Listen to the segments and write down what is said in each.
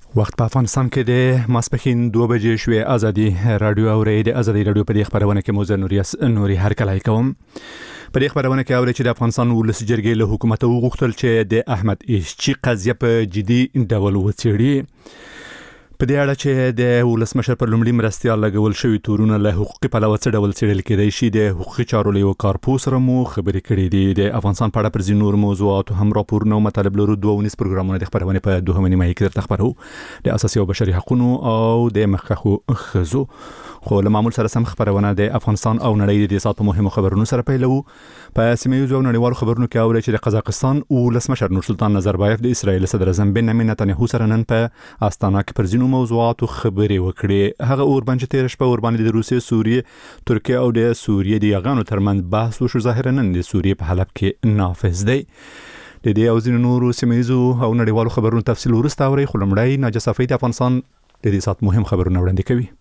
وخت په افغانستان کې د ماسپښین 2 بجې شوې ازادي رادیو او د ازادي رادیو په خبرونه کې موزه نوري هر کله کوم په دې خبرونه کې اوري چې د افغانستان ولسی جرګې له حکومت وغوښتل چې د احمد ایشچی قضیه په جدي ډول وڅېړي. په دې اړه چې د ولسمشر پر لومړي مرستيال لګول شوی تورونه له حقوقي پلوه څه ډول څېړل کېدای شي د حقوقي چارو له کارپوس سره مو خبرې کړې دي. د افغانستان په اړه پر ځینو موضوعات هم راپورونه او مطالب لرو. 2 پروګرامونه د خبرونه په 2 نیمه کې درته خبرو د اساسي او بشري حقوقو او د مخکخو خزو. خو له معمول سره سم خبرونه د افغانستان او نړۍ د سات په مهمو خبرونو سره پیلو. په سیمه او نړیوالو خبرونو کې اوري چې د قزاقستان ولسمشر نورسلطان نظربایف د اسرایل صدر اعظم بنیامین نتنیاهو سره نن په استانا کې پر ځینو موضوعاتو خبرې وکړې. هغه اوربند چې تیر شپه اوربند د روسیې، سوریې، ترکیه او د سوریې د یغانو ترمنځ بحث وشو. ظاهرا نن د سوریې په حلب کې نافذ دی. د دې او ځینو نورو سیمه‌یزو او نړیوالو خبرونو تفصیل ورسته اوري. خو لمړی ناجه صفی د افغانستان د دې سات مهم خبرونه وړاندې کوي.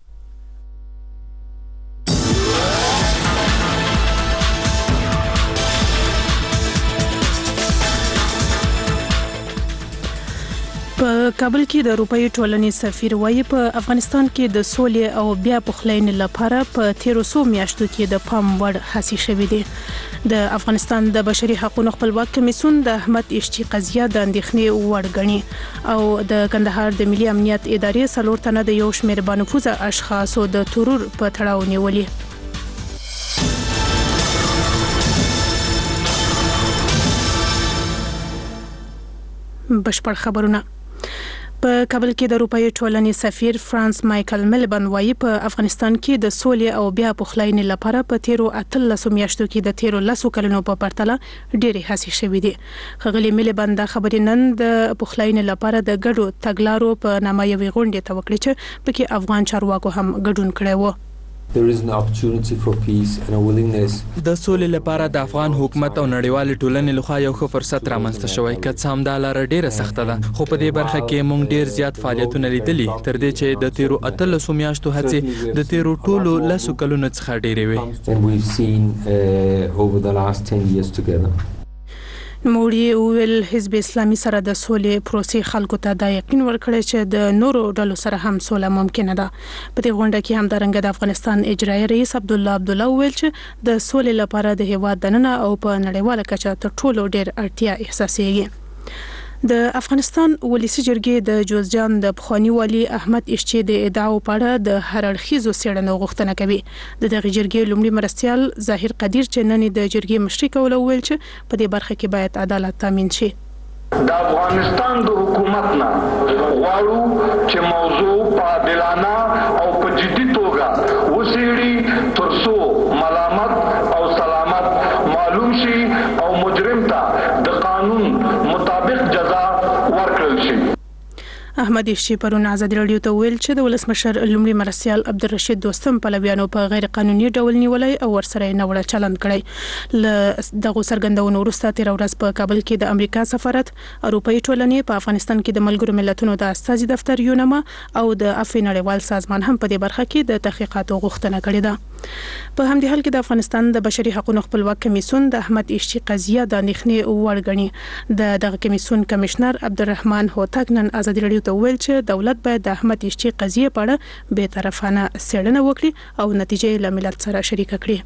په کابل کې د اروپאי ټولنې سفیر وایي په افغانستان کې د سولې او بیا پخلاینې لپاره په 1300 میاشتو کې د پام وړ هڅې شوې دي. د افغانستان د بشري حقوقو خپلواک کمیسیون د احمد ایشچی قضیه د اندېښنې وړ ګڼي او د کندهار د ملي امنیت ادارې 4 تنه د یو شمېر بانفوذه اشخاصو د ترور په تړاو نیولې. بشپړ خبرونه. په کابل کې د اروپאי ټولنې سفیر فرانس مایکل ملبن وایي په افغانستان کې د سولې او بیا پخلاینې لپاره په 13 میاشتو کې د 13 کلونو په پرتله ډېرې هڅې شوې دي. خغلی ملبن د خبرې نن د پخلاینې لپاره د ګډو تګلارو په نامه یوې غونډې ته وکړه چې پکې افغان چارواکو هم ګډون کړی و. There is an opportunity for peace and a willingness. د سولې لپاره د افغان حکومت او نړیوال ټولنې لخوا یو ښه فرصت رامنځته شوی. که څه هم دا لاره ډیره سخته ده، خو په دې برخه کې موږ ډیر زیات فعالیتونه لیدلي تر دې چې د 13 میاشتو هڅې د تیرو ټولو 10 کلونو څخه ډیرې وي. And we've seen over the last 10 years together. نوموړي ویل حزب اسلامي سره د سولې پروسې خلکو ته د یقین ورکړی چې د نورو ډلو سره هم سوله ممکنه ده. په دې غونډه کې هم د رنګ د افغانستان اجرایي رئیس عبدالله ویل چې د سولې لپاره د هیواد دننه او په نړیواله کچه تر ټولو ډیر اړتیا احساسېږي. د افغانستان ولسی جرګې د جوزجان د پخوانی والی احمد ایشچی د ادعاو په اړه د هر اړخیزو څېړنو غوښتنه کوي. د دغه جرګې لومړي مرستيال ظاهر قدیر چې نن د جرګې مشري کول ویل چې په دې برخه کې باید عدالت تامین شي. د افغانستان د حکومت نه غواړو چې موضوع په عادلانه او په جدي توګه وڅېړي ترڅو ملامت او سلامت معلوم شي او مجرم ته د قانون مطابق جزا ورکړل شي. احمد ایشچی پرون ازادي رادیو ته ویل چې د ولسمشر لومړي مرستيال عبدالرشید دوستم پلویانو په غیر قانوني ډول نیولای او ورسره نه وړ چلند کړی. ل دغه سرګندونو وروسته 13 ورځ په کابل کې د امریکا سفارت، اروپאי ټولنې په افغانستان کې د ملګرو ملتونو د استازي دفتر یونما او د افغان نړیوال سازمان هم په دې برخه کې د تحقیقاتو غوښتنه کړې ده. په همدې حال کې د افغانستان د بشري حقوقو خپلواک کمیسیون د احمد ایشچی قضیه د اندېښنې وړ ګڼي. دغه کمیسیون کمشنر عبدالرحمن هوتک نن ازادي رادیو ته ویل چې دولت باید د احمد ایشچی قضیه په اړه به طرفانه څېړنه وکړي او نتیجې له ملت سره شریک کړي.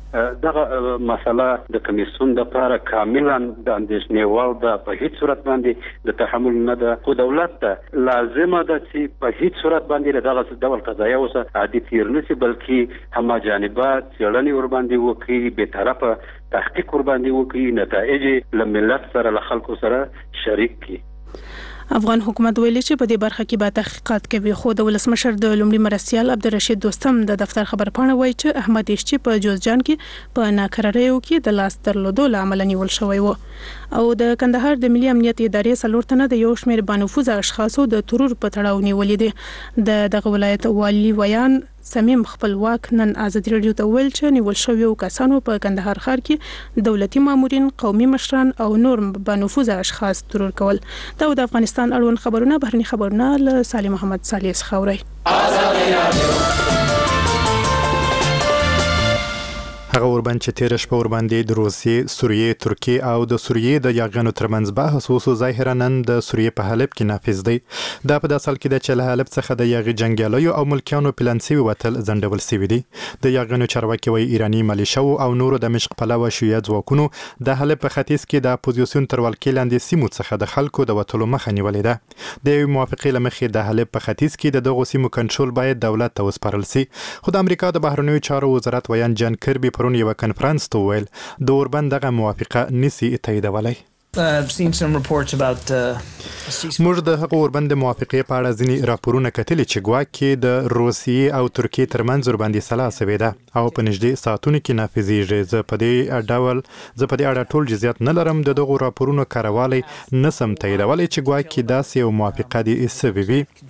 دغه مسله د کمیسیون د لپاره کاملا د اندېښنې وړ ده. په هیڅ صورت باندې د تحمل نه ده. خو دولت ته لازمه ده چې په هیڅ صورت باندې دغه ډول قضایا اوس عادي تیر نشي، بلکې هم جانبه څېړنې ور باندې وکړي، به طرفه تحقیق ور باندې وکړي، نتایج له ملت سره له خلکو سره شریک کړي. افغان حکومت ویلي چې په دې برخه کې به تحقیقات کوي. خو د ولسمشر د لومړي مرستيال عبدالرشید دوستم د دفتر خبرپاڼه وایي چې احمد ایشچی په جوزجان کې په ناکراریو کې د لاس درلودو لامل نیول شوی و او د کندهار د ملي امنیت ادارې 4 تنه د یو شمېر بانفوذه اشخاصو د ترور په تړاو نیولې دي. دغه ولایت والی ویان سمیم خپلواک نن ازادي رادیو ته ویل چې نیول شویو کسانو په کندهار ښار کې دولتي مامورین، قومي مشران او نور بانفوذه اشخاص ترور کول. دا د افغانستان اړوند خبرونه بهرني خبرونه له سالم محمد صالح خوري. هغه اوربند چې تیر شپه ورباندې د روسیې، سوریې، ترکیې او د سوریې د یاغیانو ترمنځ بحث وسو ظاهرا نن د سوریې په حلب کې نافذ دی. دا په داسې حال کې د چې له حلب څخه د یاغي جنگیالیو او ملکیانو پلان سوي وتل ځنډول سوي دي. د یاغیانو چارواکي وایي ایراني ملیشو او نورو دمشق پلوه شیعه ځواکونو د حلب په ختیځ کې د اپوزیسیون تر ولکې لاندې سیمو څخه د خلکو د وتلو مخه نیولې ده. د یوې موافقې له مخې د حلب په ختیځ کې د دغو سیمو کنټرول باید دولت ته وسپارل سي. خو د امریکا د بهرنیو چارو وزارت ویان جان کربي پرون یو کنفرانس ته ویل د اوربند دغه موافقه نسی تاییدولی. موږ د هغه اوربند موافقې په اړه ځینې راپورونه کتلي چې ګواکې د روسیې او ترکیې ترمنځ ورباندې سلا سوې ده او په نږدې ساعتونو کې نافذیږي. زه په دې اړه ټول جزئیات نه لرم. د دغو راپورونو کاروالی نسم تاییدولی چې ګواکې داسې یو موافقه دې سوې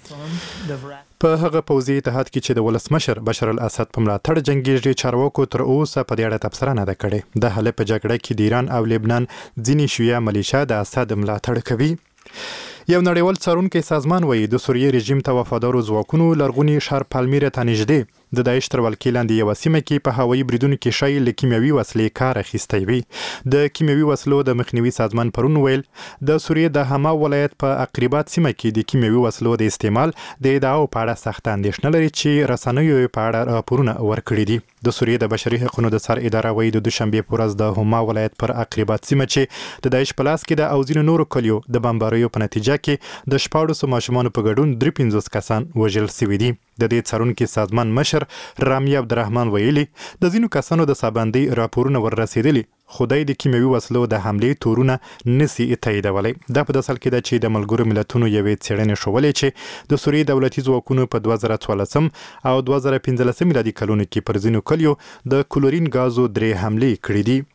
وي. په هغه پوځي اتحاد کې چې د ولسمشر بشار الاسد په ملاتړ جنگیږي چارواکو تر اوسه په دې اړه تبصره نه ده کړې. د حلب په جګړه کې د ایران او لبنان ځینې شیعه ملیشا د اسد ملاتړ کوي. یو نړیوال څارونکی سازمان وایي د سوریې رژیم ته وفادارو ځواکونو لرغوني ښار پالمیرا ته نږدې د داعش تر ولکې لاندې یوه سیمه کې په هوایي بریدونو کې شی له کیمیاوي وسلې کار اخیستی وي. د کیمیاوي وسلو د مخنیوي سازمان پرون ویل د سوریې د حما ولایت په اقربات سیمه کې د کیمیاوي وسلو د استعمال د ادعاو په اړه سخت اندېښنه لري چې رسنیو په اړه راپورونه ورکړي دي. د سوریې د بشري حقوقو د سر اداره وایي د دوشنبه په ورځ د حما ولایت پر اقربات سیمه چې د داعش په لاس کې د او ځینو نورو کلیو د بمباریو په نتیجه کې د 14 ماشومانو په ګډون 53 کسان وژل شوي دي. د دې څارونکي سازمان مشر رامي عبدالرحمن ویلي د ځینو کسانو د سابندۍ راپورونه وررسېدلي خدای د کیمیاوي وسلو د حملې تورونه نسی تاییدولی. دا په داسې حال کې ده چې د ملګرو ملتونو یوې څېړنې ښودلې چې د سوریې دولتي ځواکونو په 2014 او 2015 میلادي کلونو کې پر ځینو کلیو د کلورین غازو 3 حملې کړې دي.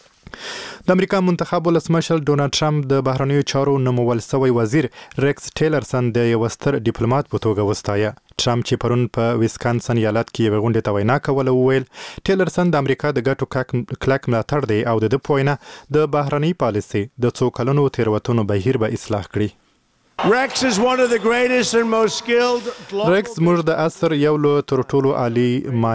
د امریکا منتخب ولسمشر ډونالد ټرمپ د بهرنیو چارو نومول شوی وزیر ریکس ټیلرسن د یو ستر ډیپلوماټ په توګه وستایه. ټرمپ چې پرون په ویسکانسن ایالت کې یوه غونډې ته وینا کوله وویل ټیلرسن د امریکا د ګټو کلک ملاتړ دی او د ده په وینا د بهرنۍ پالیسۍ د څو کلونو تېروتنو بهیر به اصلاح کړي. Rex is one of the greatest and most skilled ریکس موږ د عصر یو له تر ټولو عالی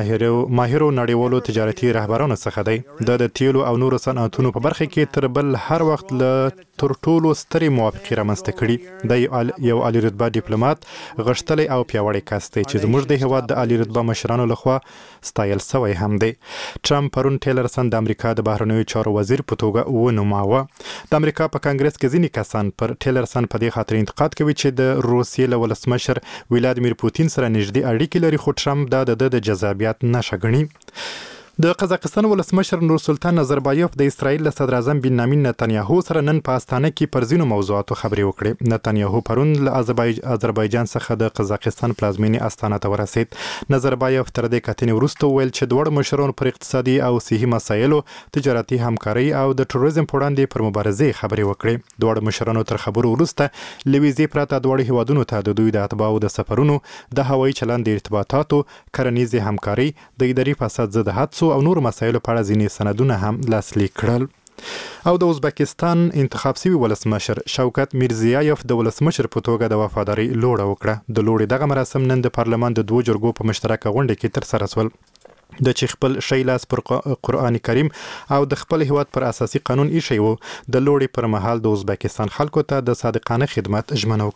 ماهرو نړیوالو تجارتي رهبرانو څخه دی. د تیلو او نورو صنعتونو په برخه کې تر بل هر وخت له تر ټولو سترې موافقې رامنځته کړي. د یو عالی رتبه ډیپلوماټ غښتلی او پیاوړی کس دی چې زموږ د هیواد د عالی رتبه مشرانو لخوا ستایل سوی هم دی. ټرمپ پرون ټیلرسن د امریکا د بهرنیو چارو وزیر په توګه ونوماوه. د امریکا په کانګرس کې ځینې کسان پر ټیلرسن په دې خاطر انتقاد کوي چې د روسیې له ولسمشر ولادیمیر پوتین سره نږدې اړیکې لري خو ټرمپ دا د جذابیت نښه ګڼي. د قزاقستان ولسمشر نورسلطان نظربایف د اسرائیل له صدر اعظم بنیامین نتنیاهو سره نن په استانه کې پر ځینو موضوعاتو خبرې وکړې. نتنیاهو پرون له آذربایجان څخه د قزاقستان پلازمینې استانه ته ورسید. نظربایف تر دې کتنې وروسته وویل چې دواړو مشرانو پر اقتصادي او صحي مسایلو، تجارتي همکارۍ او د ټوریزم په وړاندې پر مبارزې خبرې وکړې. دواړو مشرانو تر خبرو وروسته له ویزې پرته دواړو هیوادونو ته د دوی د اتباعو د سفرونو، د هوایي چلند د ارتباطاتو، کرنیزې همکارۍ، د اداري فساد ضد هڅو او نور مسایلو په اړه ځینې سندونه هم لاسلیک کړل. او د ازبکستان انتخاب شوي ولسمشر شوکت میرزیایف د ولسمشر په توګه د وفادارۍ لوړه وکړه. د لوړې دغه مراسم نن د پارلمان د 2 جرګو په مشترکه غونډه کې ترسره شول. د چې خپل شی لاس پر قرآن کریم او د خپل هیواد پر اساسي قانون ایښی و، د لوړې پر مهال د ازبکستان خلکو ته د صادقانه خدمت ژمنه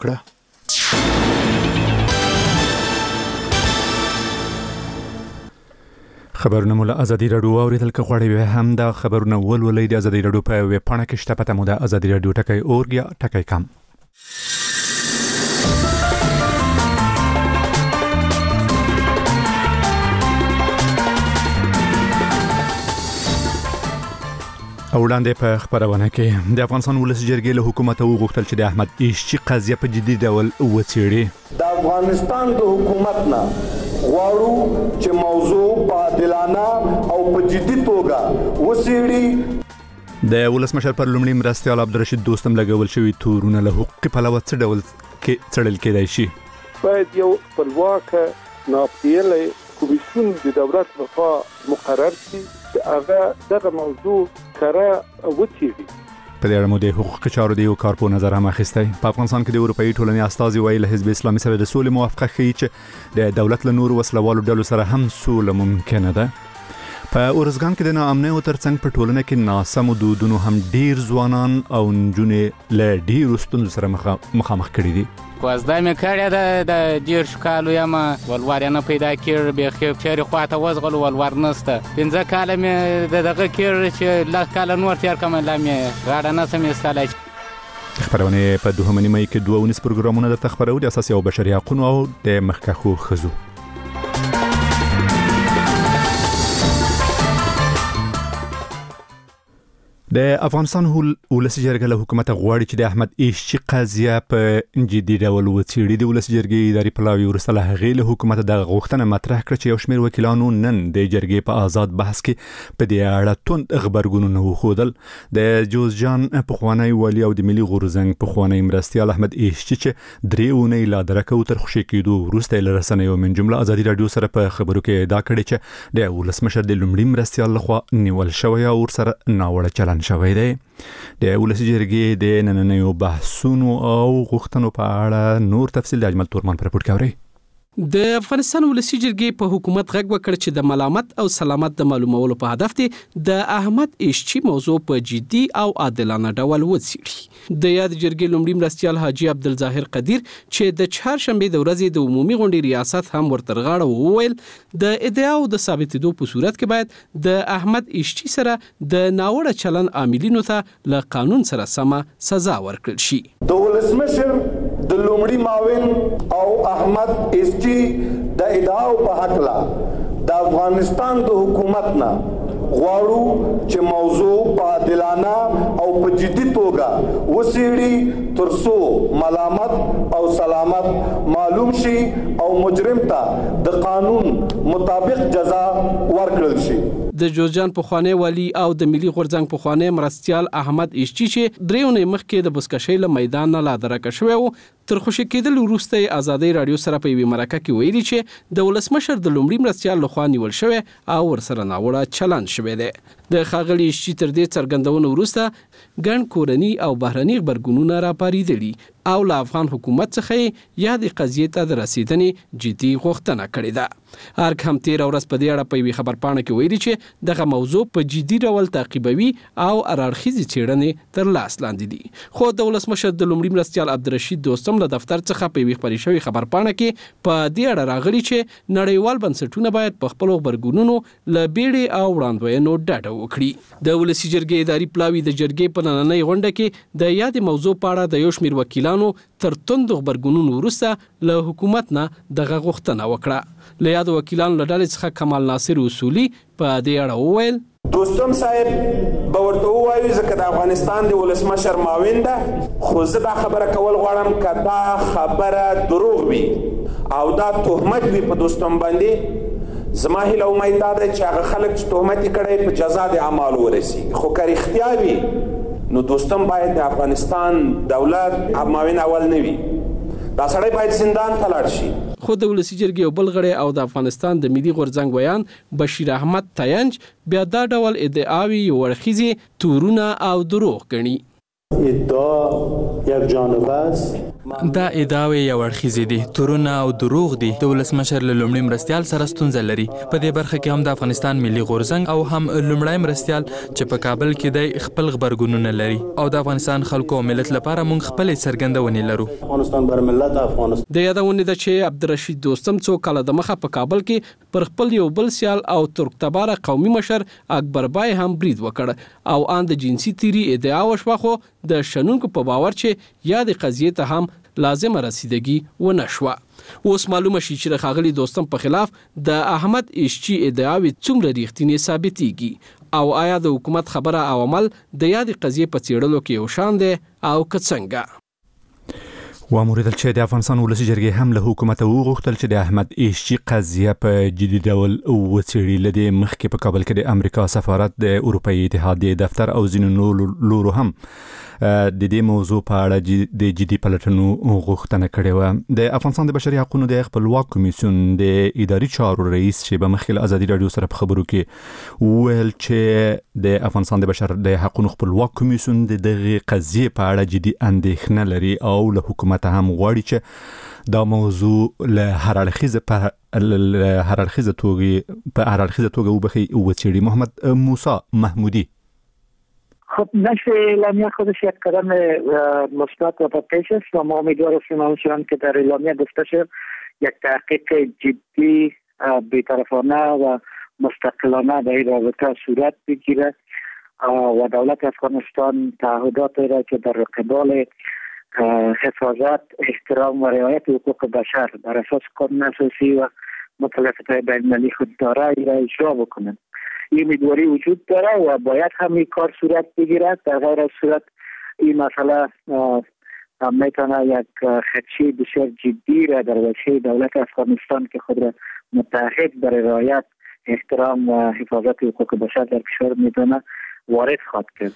وکړه. خبرونه مو له ازادي راډیو اوریدل که غواړئ هم دا خبرونه ولولئ د ازادي راډیو په ویب پاڼه کې شته. پته مو د ازادي راډیو ټکی .org یا ټکی .com. وړاندې په خبرونه کې د افغانستان ولس جرګې له حکومت وغوښتل چې د احمد ایشچي قضیه په جدي ډول وڅېړي. د افغانستان د حکومت نه غواړو چې موضوع په عادلانه او په جدي توګه وڅېړي. د ولسمشر پر لومړي مرستیال عبدالرشید دوستم لګول شوي تورونه له حقوقي پلوه څه ډول څېړل کېدای شي؟ باید یو خپلواک ناپېیلی کمیسیون د دولت لخوا مقرر شي چې هغه دغه موضوع کره وڅېړي. په دې اړه مو د حقوقي چارو د یو کارپو نظر هم اخیستی. په افغانستان کې د اروپایي ټولنې استازي وایي له حزب اسلامي سره د سولې موافقه ښیي چې د دولت له نورو وسلوالو ډلو سره هم سوله ممکنه ده. په اورزګان کې د ناامنۍ ترڅنګ په ټولنه کې ناسمو دودونو هم ډیر ځوانان او نجونې له ډیرو ستونزو سره مخامخ کړي دي. وازده مې کړې د ډیر شکالو یم ولور نه پیدا کړ به خیر خواته وزغل ولور نسته 15 کال مې دغه کړ چې لا کال نور تیر کوم لا مې غاړه نه سم استلای. خبرونه په 2 مې کې 2 پروګرامونه د تخبرو د اساسي او بشري حقوقو او د مخکخو خزو. د افغانستان ولسي جرګه له حکومت غواړي چې د احمد ایشچی قضیه په جدي ډول وڅېړي. د ولسي جرګې اداري پلاوی وروسته له هغې له حکومت د غوښتنه مطرح کړه چې یو شمېر وکیلانو نن د جرګې په آزاد بحث کې په دې اړه توند غبرګونونه وښودل. د جوزجان پخوانی والي او د ملي غورځنګ پخوانی مرستیال احمد ایشچی چې 3 اونۍ لا درکه او تر خوشي کېدو وروسته له رسنیو من جمله ازادي رادیو سره په خبرو کې ادعا کړې چې د ولسمشر د لومړي مرستیال لخوا نیول شوی او ورسره ناوړه چلند شوی دی. د ولسي جرګې د نننیو بحثونو او غوښتنو په اړه نور تفصیل د اجمل تورمان پر راپور کوي. د افغانستان ولسي جرګې په حکومت غږ وکړ چې د ملامت او سلامت د معلومولو په هدف دی د احمد ایشچی موضوع په جدي او عادلانه ډول وڅېړي. د یاد جرګې لومړي مرستیال حاجی عبدالظاهر قدیر چې د چهارشنبې د ورځې د عمومي غونډې ریاست هم ورتر غاړه وویل د ادعاو د ثابتېدو په صورت کې باید د احمد ایشچی سره د ناوړه چلند عاملینو ته له قانون سره سمه سزا ورکړل شي. د ولسمشر د لومړي معاون او احمد ایشچی د ادعاو په حق لا د افغانستان د حکومت نه غواړو چې موضوع په عادلانه او په جدي توګه وڅېړي ترڅو ملامت او سلامت معلوم شي او مجرم ته د قانون مطابق جزا ورکړل شي. د جوزجان پخوانی والی او د ملي غورځنګ پخوانی مرستیال احمد ایشچی چې 3 اونۍ مخکې د بسکشۍ له میدان نه لا درکه شوی و تر خوشي کېدل وروسته ازادي رادیو سره په یوه مرکه کې ویلي چې د ولسمشر د لومړي مرستیال لخوا نیول شوی او ورسره ناوړه چلند شوی دی. د ښاغلي ایشچی تر دې څرګندونو وروسته ګڼ کورني او بهرني غبرګونونه راپارېدلي او له افغان حکومت څخه یا د قضیې ته د رسیدنې جدي غوښتنه کړې ده. ارګ هم تیر ورځ په دې اړه په یوه خبرپاڼه کې ویلي چې دغه موضوع په جدي ډول تعقیبوي او اړخیزې څېړنې تر لاس لاندې دي. خو د ولسمشر د لومړي مرستیال عبدالرشید دوستم له دفتر څخه په یوه خپرې شوې خبرپاڼه کې په دې اړه راغلي چې نړیوال بنسټونه باید په خپلو غبرګونونو له بیړې او وړاندوینو ډډه وکړي. د ولسي جرګې اداري پلاوی د جرګې په نننۍ غونډه کې د یادې موضوع په اړه د یو شمېر وکیلانو تر توندو غبرګونونو وروسته له حکومت نه دغه غوښتنه وکړه. له یادو وکیلانو له ډلې څخه کمال ناصر اصولي په دې اړه وویل دوستم صاحب به ورته ووایو ځکه د افغانستان د ولسمشر معاون ده خو زه دا خبره کول غواړم که دا خبره دروغ وي او دا تهمت وي په دوستم باندې زما هیله امید دا ده چې هغه خلک چې تهمت یې کړی په جزا د اعمالو ورسیږي. خو که رښتیا وي نو دوستم باید د افغانستان دولت معاون اول نه وي. دا سړی باید زندان ته لاړ شي. خو د ولسي جرګې یو بل غړی او د افغانستان د ملي غورځنګ ویان بشیر احمد تینج بیا دا ډول ادعاوې یو اړخیزې تورونه او دروغ ګڼي. ادعا یک جانبه است. دا ادعاوې یو اړخیزې دي، تورونه او دروغ دي. د ولسمشر له لومړي مرستیال سره ستونزه لري. په دې برخه کې هم د افغانستان ملي غورځنګ او هم لومړی مرستیال چې په کابل کې دی خپل غبرګونونه لري او د افغانستان خلکو او ملت لپاره موږ خپلې څرګندونې لرو. افغانستان بر ملت افغانستان. د یادونې ده چې عبدالرشید دوستم څو کاله د مخه په کابل کې پر خپل یو بل سیال او ترکتباره قومي مشر اکبر بای هم برید وکړ او ان د جنسي تیری ادعا وشوه خو د شنونکو په باور چې یا د قضیې ته هم لازمه رسیدګي ونه شوه. اوس معلومه شي چې د ښاغلي دوستم په خلاف د احمد ایشچی ادعاوې څومره ریښتینې ثابتېږي او آیا د حکومت خبره او عمل د یادې قضیې په څېړلو کې یو شان دی او که څنګه. واموریدل چې د افغانستان ولسي جرګې هم له حکومت وغوښتل چې د احمد ایشچی قضیه په جدي ډول وڅېړي. له دې مخکې په کابل کې د امریکا سفارت، د اروپایي اتحادیې دفتر او ځینو لورو هم د دې موضوع په اړه د جدي پلټنو غوښتنه کړې وه. د افغانستان د بشري حقوقو د خپلواک کمیسیون د اداري چارو رئیس چې په مخکې له ازادي رادیو سره په خبرو کې وویل چې د افغانستان د حقوقو خپلواک کمیسیون د دغه قضیې په اړه جدي اندېښنه لري او له حکومت هم غواړي چې دا موضوع له هر اړخیزه توګه وبخي وڅېړي. محمد موسی محمودی. خب نشر اعلامیه خودش یک قدم مثبت و پیش است و ما امیدوار هستیم همچنان که در اعلامیه گفته شد یک تحقیق جدی بی‌طرفانه و مستقلانه در این رابطه صورت بگیرد و دولت افغانستان تعهدات را که در قبال حفاظت، احترام و رعایت حقوق بشر بر اساس قانون اساسی و مکلفیت‌های بین‌المللی خود داره را اجرا بکنند. این امیدواری وجود داره و باید همین کار صورت بگیرد. در غیر از صورت این مسئله میتونه یک خدشه بسیار جدی را در وجه دولت افغانستان که خود را متحد برای رعایت، احترام و حفاظت حقوق بشر در کشور میتونه وارد خواهد کرد.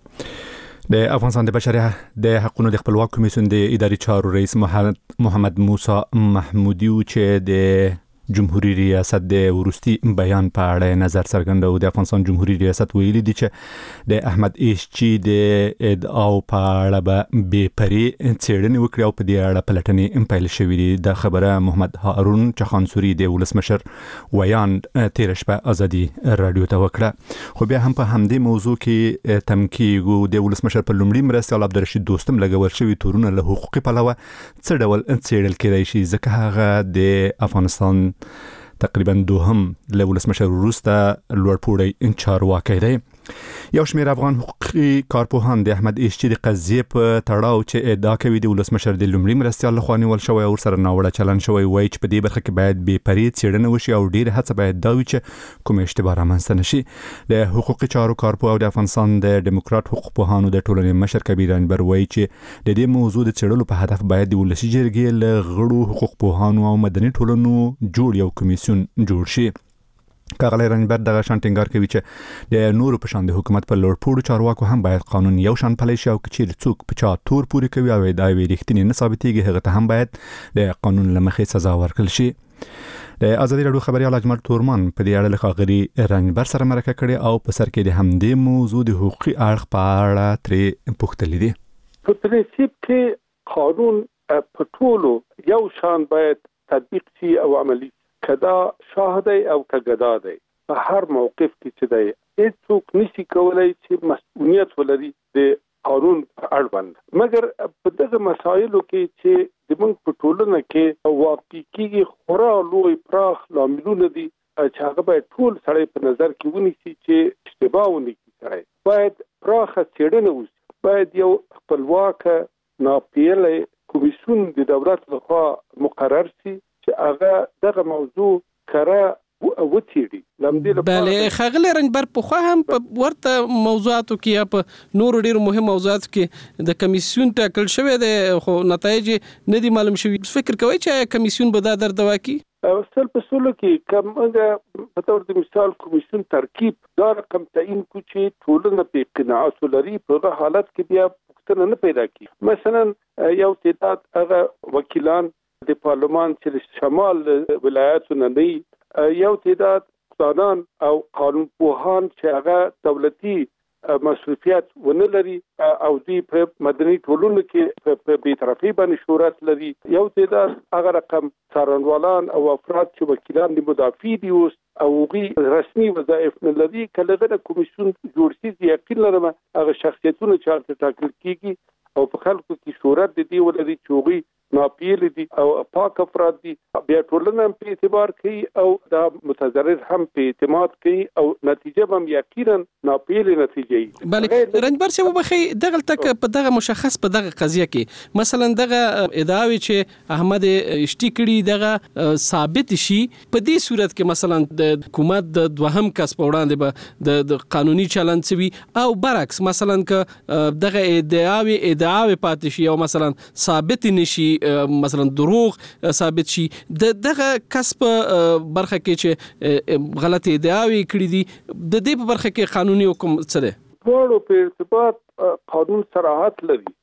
د افغانستان د بشري د حقوقو د خپلواک کمیسیون د اداري چارو رئیس محمد موسی محمودی چې د جمهوریت ریاست د وروستي بیان په اړه نظر څرګندو. د افغانستان جمهوریت ریاست ویلي دي چې د احمد ایشچی د ادعاو په اړه به بې پرې څېړنې وکړي او په دې اړه پلټنې پیل شوې دي. د خبره محمد هارون چخانسوري د ولسمشر ویان تیر شپه ازادي رادیو ته وکړه. خو بیا هم په همدې موضوع کې تمکیګو د ولسمشر په لومړي مرستیال عبدالرشید دوستم لګول شوی تورونه له حقوقي پلوه څه ډول څېړل کېدای شي، ځکه هغه د افغانستان تقریبا دوهم له ولسمشر وروسته لوړپوړی چارواکی دی. یو شمېر افغان حقوقي کارپوهان د احمد ایشچی د قضیې په تړاو چې ادعا کوي د ولسمشر د لومړي مرستیال لخوا نیول شوی او سره ناوړه چلند شوی، وایي چې په دې برخه کې باید بې پرې څېړنه وشي او ډېر هڅه باید دا وي چې کوم اشتباه رامنځته نشي. د حقوقي چارو کارپوه او د افغانستان د ډیموکرات حقوق پوهانو د ټولنې مشر کبیر انبر وایي چې د دې موضوع د څېړلو په هدف باید د ولسي جرګې له غړو حقوق پوهانو او مدني ټولنو جوړ یو کمیسیون جوړ شي. کاغلی رنجبر دغه شان ټینګار کوي چې د نورو په شان د حکومت په لوړپوړو چارواکو هم باید قانون یو شان پلی شي او که چیرې څوک په چا تور پورې کوي او ادعاوې رښتینې نه ثابتېږي هغه ته هم باید د قانون له مخې سزا ورکړل شي. د ازادي راډیو خبريال اجمل تورمان په دې اړه له ښاغلي رنجبر سره مرکه کړې او په سر کې د همدې موضوع د حقوقي اړخ په اړه ترې پوښتلي دي. په پرنسيپ کې قانون په ټولو یو شان باید تطبیق شي او عملی کدا شاهدی او کګدا دی. په هر موقف کې چې دی هیڅوک نشي کولای چې مسؤلیت ولري د قانون په اړه باندې، مګر په دغه مسایلو کې چې زموږ په ټولنه کې واقع کېږي خورا لوی پراخ لاملونه دي چې هغه باید ټول سړی په نظر کې ونیسي چې اشتباه ونه کړي. سړی باید پراخه څېړنه وشي، باید یو خپلواک ناپیېلی کمیسیون د دولت لخوا مقرر شي چې هغه دغه موضوع کره وڅېړي. بله ښاغلی رنجبر پخوا هم په ورته موضوعاتو کې یا په نورو ډېرو مهم موضوعاتو کې د کمیسیون ټاکل شوی دی خو نتایج نه دي معلوم شوي. فکر کوئ چې کمیسیون به دا دردوا کړي؟ سل په سلو کې کومه په تور د مثال کمیسیون ترکیب دا رقم تعیین کو چې ټولنه په قناعت ولري، په حالت کې بیا پوښتنه نه پیدا کیږي. مثلا یو تعداد هغه وکیلان د پارلمان چې شمال ولایتونو نه یو تعداد قانون او قانون پوهان چې هغه دولتي مصرفیات ونه لري او دوی په مدني ټولنو کې په بی‌طرفي باندې شهرت لري. یو تعداد هغه رقم څارنوالان او افراد چې وکیلان دي مدافع دي اوس او غي رسمي وظایف نه لري. کله غره کمیسیون جوړ شي یقین لرم هغه شخصیتونه چې ټاکل کیږي او په خلکو کې شهرت دي ولري چې غي ناپیل دي او پاک افراد دي، بیا ټولنه په اعتبار کوي او دا متضرر هم په اعتماد کوي او نتیجه هم یقینا ناپیل نتیجه. بله رنجبر صاحب بخي دغه تک په دغه مشخص په دغه قضیه کې مثلا دغه ادعاوی چې احمد اشتی کړي دغه ثابت شي، په دې صورت کې مثلا د حکومت د دوهم کس په وړاندې به د قانوني چلند سوي او برعکس مثلا که دغه ادعاوی پاتې شي او مثلا ثابت نشي، مثلا دروغ ثابت شي، دغه کسب برخه کې چې غلط ادعاوی کړې دي د دې په برخه کې قانوني حکم څه دی؟ ټول په ارتباط قانون صراحت لري.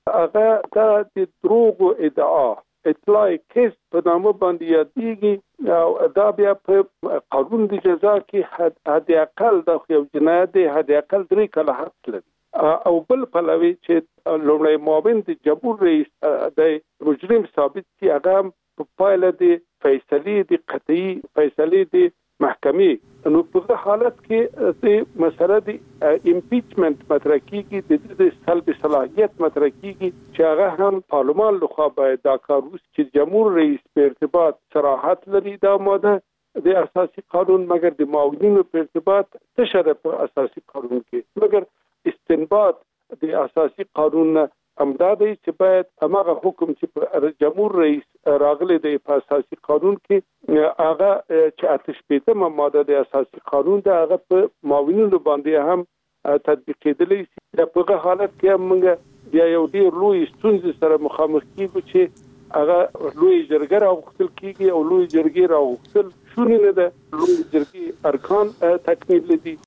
هغه د دروغ ادعا اطلاع کیس په نامه باندې یادېږي او دا بیا په قانون د جزا کې حد اقل د یو جنایت دی حد اقل 3 کاله حبس لري. او بل پلوي چې لومړی معاون د جمهور رئیس د مجرم ثابت کی هغه په پایله د فیصلې د قطعي فیصلې د محکمې نو په حالت کې د مسله د امپیچمنت مطرح کیږي د سلب صلاحیت مطرح کیږي چې هغه هم پارلمان لخوا باید دا کار وشي چې جمهور رئیس په ارتباط صراحت لري دا ماده د اساسي قانون مګر د معاونینو په ارتباط تشریح په اساسي قانون کې مګر استنباط د اساسي قانون امدادي چې باید هغه حکم چې جمهور رئیس راغلي د اساسي قانون کې هغه چې اتشپېته ماده د اساسي قانون د هغه په معاونینو باندې هم تطبیق کېدلی شي په حالت کې موږ بیا یو ډیر لوی ستونزې سره مخامخ کیږو چې هغه لوی جرګه راغوښتل کیږي او لوی جرګې راغوښتل شونې نه ده لوی جرګې ارکان تکمیل دي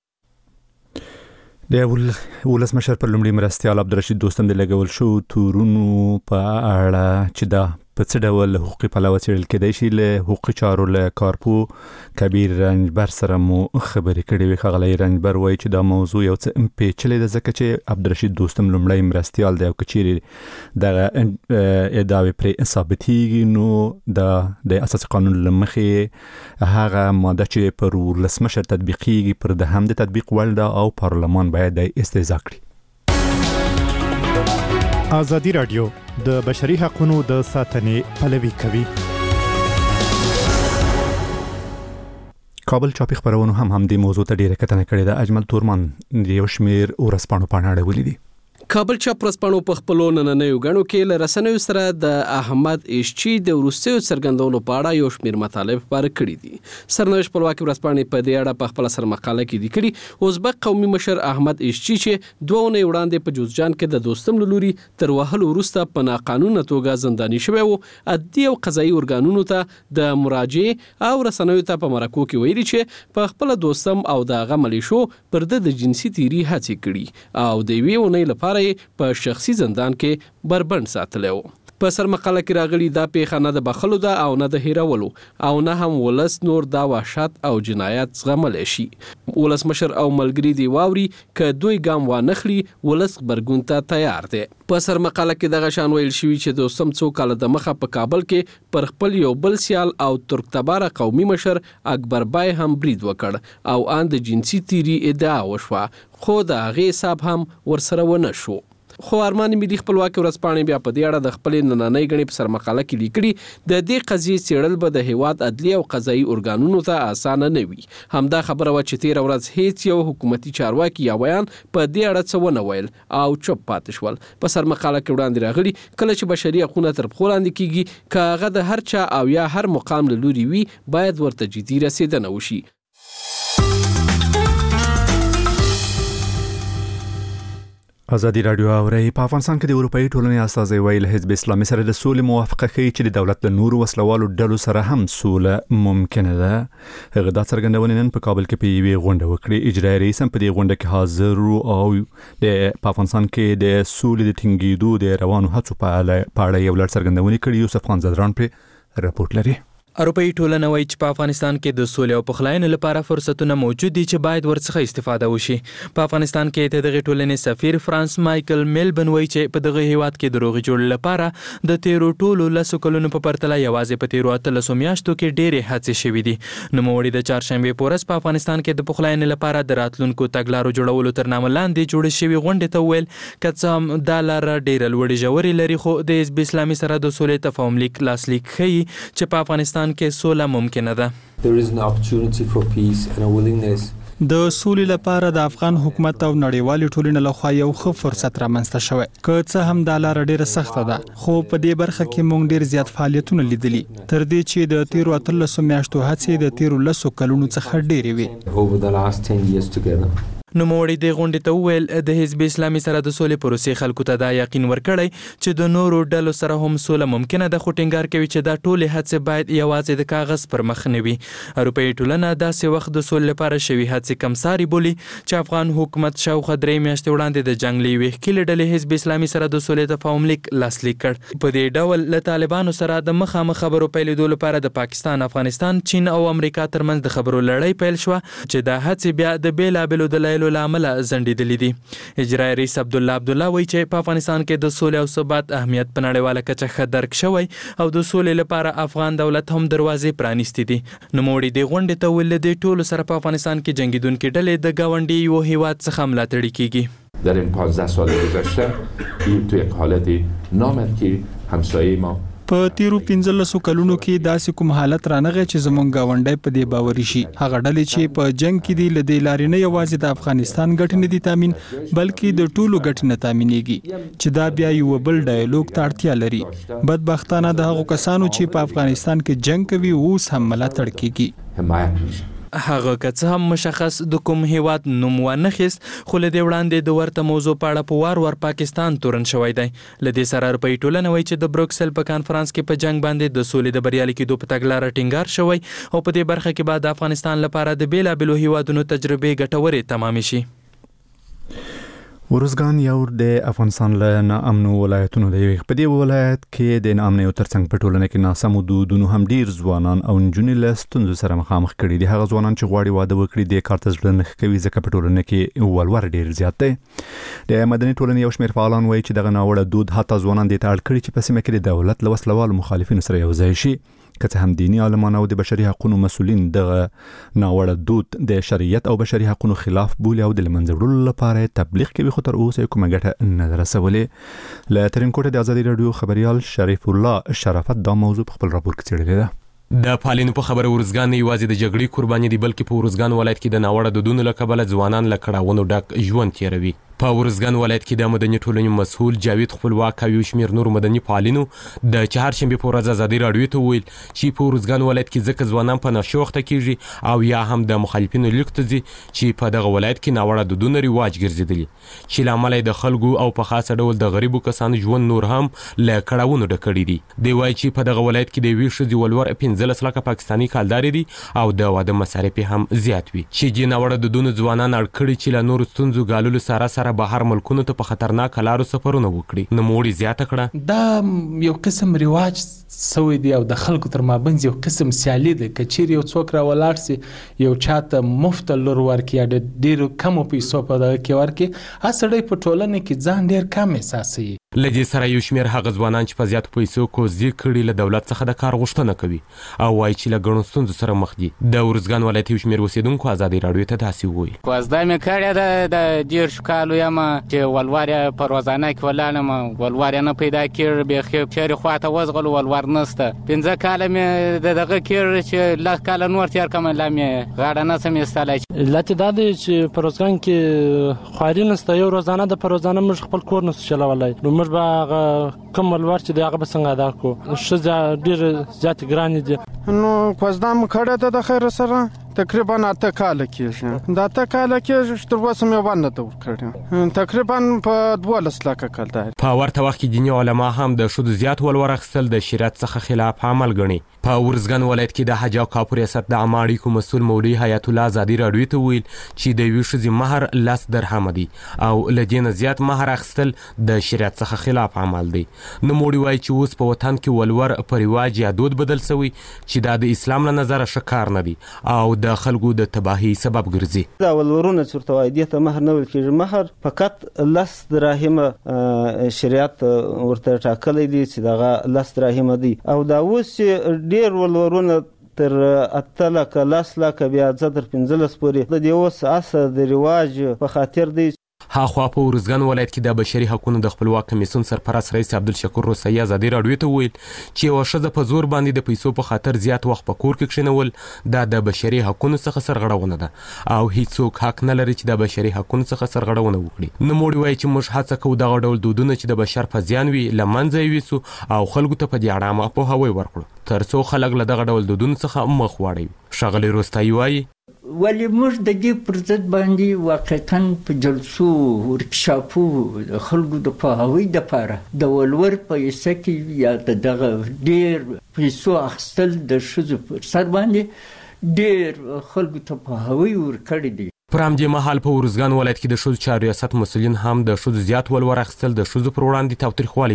د ولسمشر پر لومړي مرستیال عبدالرشید دوستم د لګول شو تورونو په اړه چې دا په څه ډول حقوقي پلوه څېړل کېدای شي له حقوقي چارو له کارپو کبیر رنجبر سره مو خبرې کړې وې. ښاغلی رنجبر وایي چې دا موضوع یو څه پیچلې ده ځکه چې عبدالرشید دوستم لومړی مرستیال دی او که چیرې دغه ادعاوې پرې ثابتېږي نو د اساسي قانون له مخې هغه ماده چې پر ولسمشر تطبیقېږي پر د هم د تطبیق وړ ده او پارلمان باید د استهزا کړي. ازادي راډیو د بشري حقوقو د ساتنې پلوي کوي. کابل چاپی خبرونه هم د موضوع ته ډیره کتنه کړې ده. اجمل تورمان یو شمیر ورسپانو پاڼه ولیدي. کابل چاپ ورسپانو په خپلو نننیو غنو کې له رسنیو سره د احمد اشچی د وروستیو څرګندونو په اړه یو شمیر مطالب خپاره کړي دي. سرنوشت خپلواکي ورسپانې په دې اړه په خپل سر مقاله کې لیکلي ازبک قومي مشر احمد اشچی چې 2 ونې وړاندې په جوزجان کې د دوستم لوري تر وهلو وروسته په ناقانونه توګه زنداني شوی وو. عدلي او قضایي ارګانونو ته د مراجعه او رسنیو ته په مرکو کې ویلي چې په خپل دوستم او د غملیشو پر د جنسي تیری هڅې کړي او د وی ونې لپاره په شخصي زندان کې بربند ساتلی و. په سر مقاله کې راغلي دا پیښه نه د بخلو ده او نه د هیرولو او نه هم ولس نور دا وحشت او جنایت زغملی شي. ولسمشر او ملګری دی واوري که دوی ګام وانخلي ولس غبرګون ته تیار دی. په سر مقاله کې دغه شان ویل شوی چې دوستم څو کاله د مخه په کابل کې پر خپل یو بل سیال او ترکتباره قومي مشر اکبر بای هم برید وکړ او ان د جنسي تیری ادعا وشوه خو د هغې حساب هم ورسره ونه شو. خو ارمان ملي خپلواکي ورځپاڼې بیا په دې اړه د خپل نننۍ غني په سر مقاله کې لیکلي د دې قضیې څېړل به د هیواد عدلي او قضایي ارګانونو ته اسانه نه وي. همدا خبره و چې 13 ورځ هیڅ یو حکومتي چارواکي یا بیان په دې اړه څه ونه ویل او چوپ پاتې شول. په سر مقاله کې وړاندې راغلي کله چې بشري حقوقونه تر پښو لاندې کیږي که هغه د هر چا او یا هر مقام له لوري وي باید ورته جدي رسیدنه وشي. ازادي راډیو اوري په افغانستان کې د اروپאי ټولنې استازي ویل حزب اسلامي سره د سولې موافقه کوي چې د دولت له نورو وسلوالو ډلو سره هم سوله ممکنه ده. هغه د څرګندونې نن په کابل کې په یوې غونډه وکړه. اجرایي رئیس هم په دې غونډه کې حاضر او د افغانستان کې د سولې د ټینګېدو د روانو هڅو په اړه یو لړ څرګندونې کړې. یوسف خان زدران پر راپورټ لري. اروپאי ټولنه وایي چې په افغانستان کې د سولې او پخلاینې لپاره فرصتونه موجود دي چې باید ورڅخه استفاده وشي. په افغانستان کې د دغه ټولنې سفیر فرانس مایکل میلبن وایي چې په دغه هیواد کې د روغې جوړ لپاره د تیرو ټولو لسو کلونو په پرتله یوازې په تیرو 13 میاشتو کې ډېرې هڅې شوې دي. نوموړي د چهارشنبې په ورځ په افغانستان کې د پخلاینې لپاره د راتلونکو تګلارو جوړولو تر نامه لاندې جوړې شوې غونډې ته ویل که څه هم دا لاره ډېره لوړې ژورې لري خو د حزب اسلامي سره د سولې تفاهم لیک لاسلیک ښیي چې په افغانستان کې سوله ممکنه ده. د سولې لپاره د افغان حکومت او نړیوالې ټولنې لخوا یو ښه فرصت رامنځته شوی. که څه هم دا لاره ډیره سخته ده خو په دې برخه کې موږ ډیر زیات فعالیتونه لیدلي تر دې چې د تیرو 13 میاشتو هڅې د تیرو 10 کلونو څخه ډیرې وي. نوموړي د غونډې ته وویل د حزب اسلامي سره د سولې پروسې خلکو ته دا یقین ورکړی چې د نورو ډلو سره هم سوله ممکنه ده خو ټینګار کوي چې دا ټولې هڅې باید یوازې د کاغذ پر مخ نه وي. اروپאי ټولنه داسې وخت د سولې لپاره شوي هڅې کمساري بولي چې افغان حکومت شاوخوا 3 میاشتې وړاندې د جنګ له یوې ښکېلې ډلې حزب اسلامي سره د سولې تفاهم لیک لاسلیک کړ. په دې ډول له طالبانو سره د مخامخ خبرو پیلېدو لپاره د پاکستان، افغانستان، چین او امریکا ترمنځ د خبرو لړۍ پیل شوه چې دا هڅې بیا د بیلابېلو دلایلو ویلو له امله ځنډېدلي دي. اجرایي رئیس عبدالله وایي چې په افغانستان کې د سولې او ثبات اهمیت په نړیواله کچه ښه درک شوی او د سولې لپاره افغان دولت هم دروازې پرانیستې دي. نوموړي دې غونډې ته ویل د ټولو سره په افغانستان کې جنګېدونکې ډلې د ګاونډي یو هیواد څخه ملاتړ کیږي. در این 15 سال گذشته این تو یک حالتی نامد که همسایه ما په تیرو 15 کلونو کې داسې کوم حالت رانغی چې زمونږ گاونډی په دې باوري شي. هغه ډلې چې په جنگ کې دي له دې لارې نه یوازې د افغانستان ګټې نه دي تامین بلکې د ټولو ګټې نه تامینېږي چې دا بیا یو بل ډایالوګ ته اړتیا لري. بدبختانه د هغو کسانو چې په افغانستان کې جنگ کوي اوس هم ملاتړ کیږي. هغه که څه هم مشخص د کوم هیواد نوم وانخیست خو له دې وړاندې د ورته موضوع په اړه په وار پاکستان تورن شوی دی. له دې سره اروپایي ټولنه وایي چې د بروکسل په کانفرنس کې په جنگ باندې د سولې د بریالي کېدو په تګلاره ټینګار شوی او په دې برخه کې به د افغانستان لپاره د بیلابیلو هیوادونو تجربې ګټورې تمامې شي. ورزګان یو د افغانستان له ناامنو ولایتونو دی. په دې ولایت کې د ناامنۍ ترڅنګ په ټولنه کې ناسمو دودونو هم ډیر ځوانان او نجونې له ستونزو سره مخامخ کړي دي. هغه ځوانان چې غواړي واده وکړي د کار ته زړه نه کوي ځکه په ټولنه کې ولور ډیر زیات دی. د مدني ټولنې یو شمېر فعالان وایي چې دغه ناوړه دود حتی ځوانان دې ته اړ کړي چې په سیمه کې د دولت له وسلوالو مخالفینو سره یو ځای شي. که څه هم دیني عالمان او د بشري حقوقو مسؤلین دغه ناوړه دود د شریعت او بشري حقوقو خلاف بولي او د لمنځه وړلو لپاره تبلیغ کوي خو تر اوسه کومه ګټه نه رسولې. له ترینکوټه د ازادي رادیو خبريال شریف الله شرافت دا موضوع په خپل راپور کې څېړلې ده. د پالینو په خبره ورزګان نه یوازې د جګړې قرباني دي بلکې په ورزګان ولایت کې د ناوړه دودونو له کبله ځوانان له کړاوونو ډک ژوند تیروي. په ورزګان ولایت کې د مدني ټولنې مسؤل جاوید خپلواک او یو شمېر نور مدني فعالینو د چهارشنبې په ورځ ازادي راډیو ته وویل چې په ورزګان ولایت کې ځکه ځوانان په نشو اخته کېږي او یا هم د مخالفینو لیک ته ځي چې په دغه ولایت کې ناوړه دودونه رواج ګرځېدلي چې له امله د خلکو او په خاصه ډول د غریبو کسانو ژوند نور هم له کړاوونو ډک کړي دي. دی وایي چې په دغه ولایت کې د یوې ښځې ولور 15 لکه پاکستاني کالدارې دي او د واده مصارف هم زیات وي چې د ناوړه دودونو ځوانان اړ کړي چې له نورو ستونزو ګاللو سره بهر ملکونو په خطرناک لارو سفرونه وکړي. نوموړي زیاته کړه دا یو قسم رواج سوی دی او د خلکو تر مابینځ یو قسم سیالي ده که چیرې یو څوک راولاړ سي یو چاته مفت لور ورکړي یا د ډېرو کمو پیسو په دغه کې ورکړي هغه سړی په ټولنه کې ځان ډېر کم احساسوي. له دې سره یو شمېر هغه ځوانان چې په زیاتو پیسو کوزدي کړي له دولت څخه د کار غوښتنه کوي او وایي چې له ګڼو ستونزو سره مخ دي. د ورزګان ولایت یو شمېر اوسېدونکو ازادي راډیو ته داسې وویل کوزده مې کړې ده د 10 کالو یم چې ولور یې په روزانه کې ولاړم ولور یې نه پیدا کېږي بیخي چېرې خواته وزغلو ولور نشته 15 کاله مې دغه کېږي چې لږ کاله نور تېر کړم لا مې غاړه نشم ایستلی. علت دا دی چې په روزګان کې خواري نشته یو روزانه د په روزانه موږ خپل کور نشو چلولی نو موږ به هغه کوم ولور چې دی هغه به څنګه ادا کړو. ښځه ډېرې زیاتې ګرانې دي. نو کوزده مو کړې ده د خیر سره تقریبا 8 کاله کېږي. د 8 کاله کېږي تر اوسه مې ونه ده ورکړې تقریبا په 12 لکه کالدارې. په ورته وخت کې دیني علما هم د ښځو زیات ولور اخیستل د شریعت څخه خلاف عمل ګڼي. په ورزګان ولایت کې د حج او کاپو ریاست د عامه اړیکو مسؤل مولوي حیات الله ازادي راډیو ته ویل چې د یوې ښځې مهر 10 درهمه دی او له دې نه زیات مهر اخیستل د شریعت څخه خلاف عمل دی. نوموړي وایي چې اوس په وطن کې ولور په رواج یا دود بدل شوی چې دا د اسلام له نظره ښه کار نه دی او د خلکو د تباهي سبب ګرځي. دا ولورونه چې ورته وایي دې ته مهر نه ویل کېږي. مهر فقط 10 دراهمه شریعت ورته ټاکلی دی چې دغه 10 دراهمه دی او دا اوس چې ډېر ولورونه تر 8 لکه 10 لکه بیا تر 15 پورې د دې اوس اسه د رواج په خاطر دی. هاخوا په ورزګان ولایت کې د بشري حقوقو د خپلواک کمیسیون سرپرست رئیس عبدالشکور روسي ازادي راډیو ته ویل چې یوه ښځه په زور باندې د پیسو په خاطر زیات وخت په کور کې کښېنول دا د بشري حقوقو څخه سرغړونه ده او هیڅوک حق نه لري چې د بشري حقوقو څخه سرغړونه وکړي. نوموړي وایي چې موږ هڅه کوو دغه ډول دودونه چې د بشر په زیان وي له منځه یوسو او خلکو ته په دې اړه عامه پوهاوی ورکړو تر څو خلک له دغه ډول دودونو څخه مخ واړوي. ښاغلی روستایي وایي ولی موږ د دې پر ضد باندې واقعتاً په جلسو ورکشاپو د خلکو د پوهاوي دپاره د ولور په حصه کې یا د دغه ډېر پیسو اخیستل د ښځو پر سر باندې ډېر خلکو ته پوهاوی ورکړی دی. پر همدې مهال په ورزګان ولایت کې د ښځو چارو ریاست مسؤلین هم د ښځو زیات ولور اخیستل د ښځو پر وړاندې تاوتریخوالی ګڼي.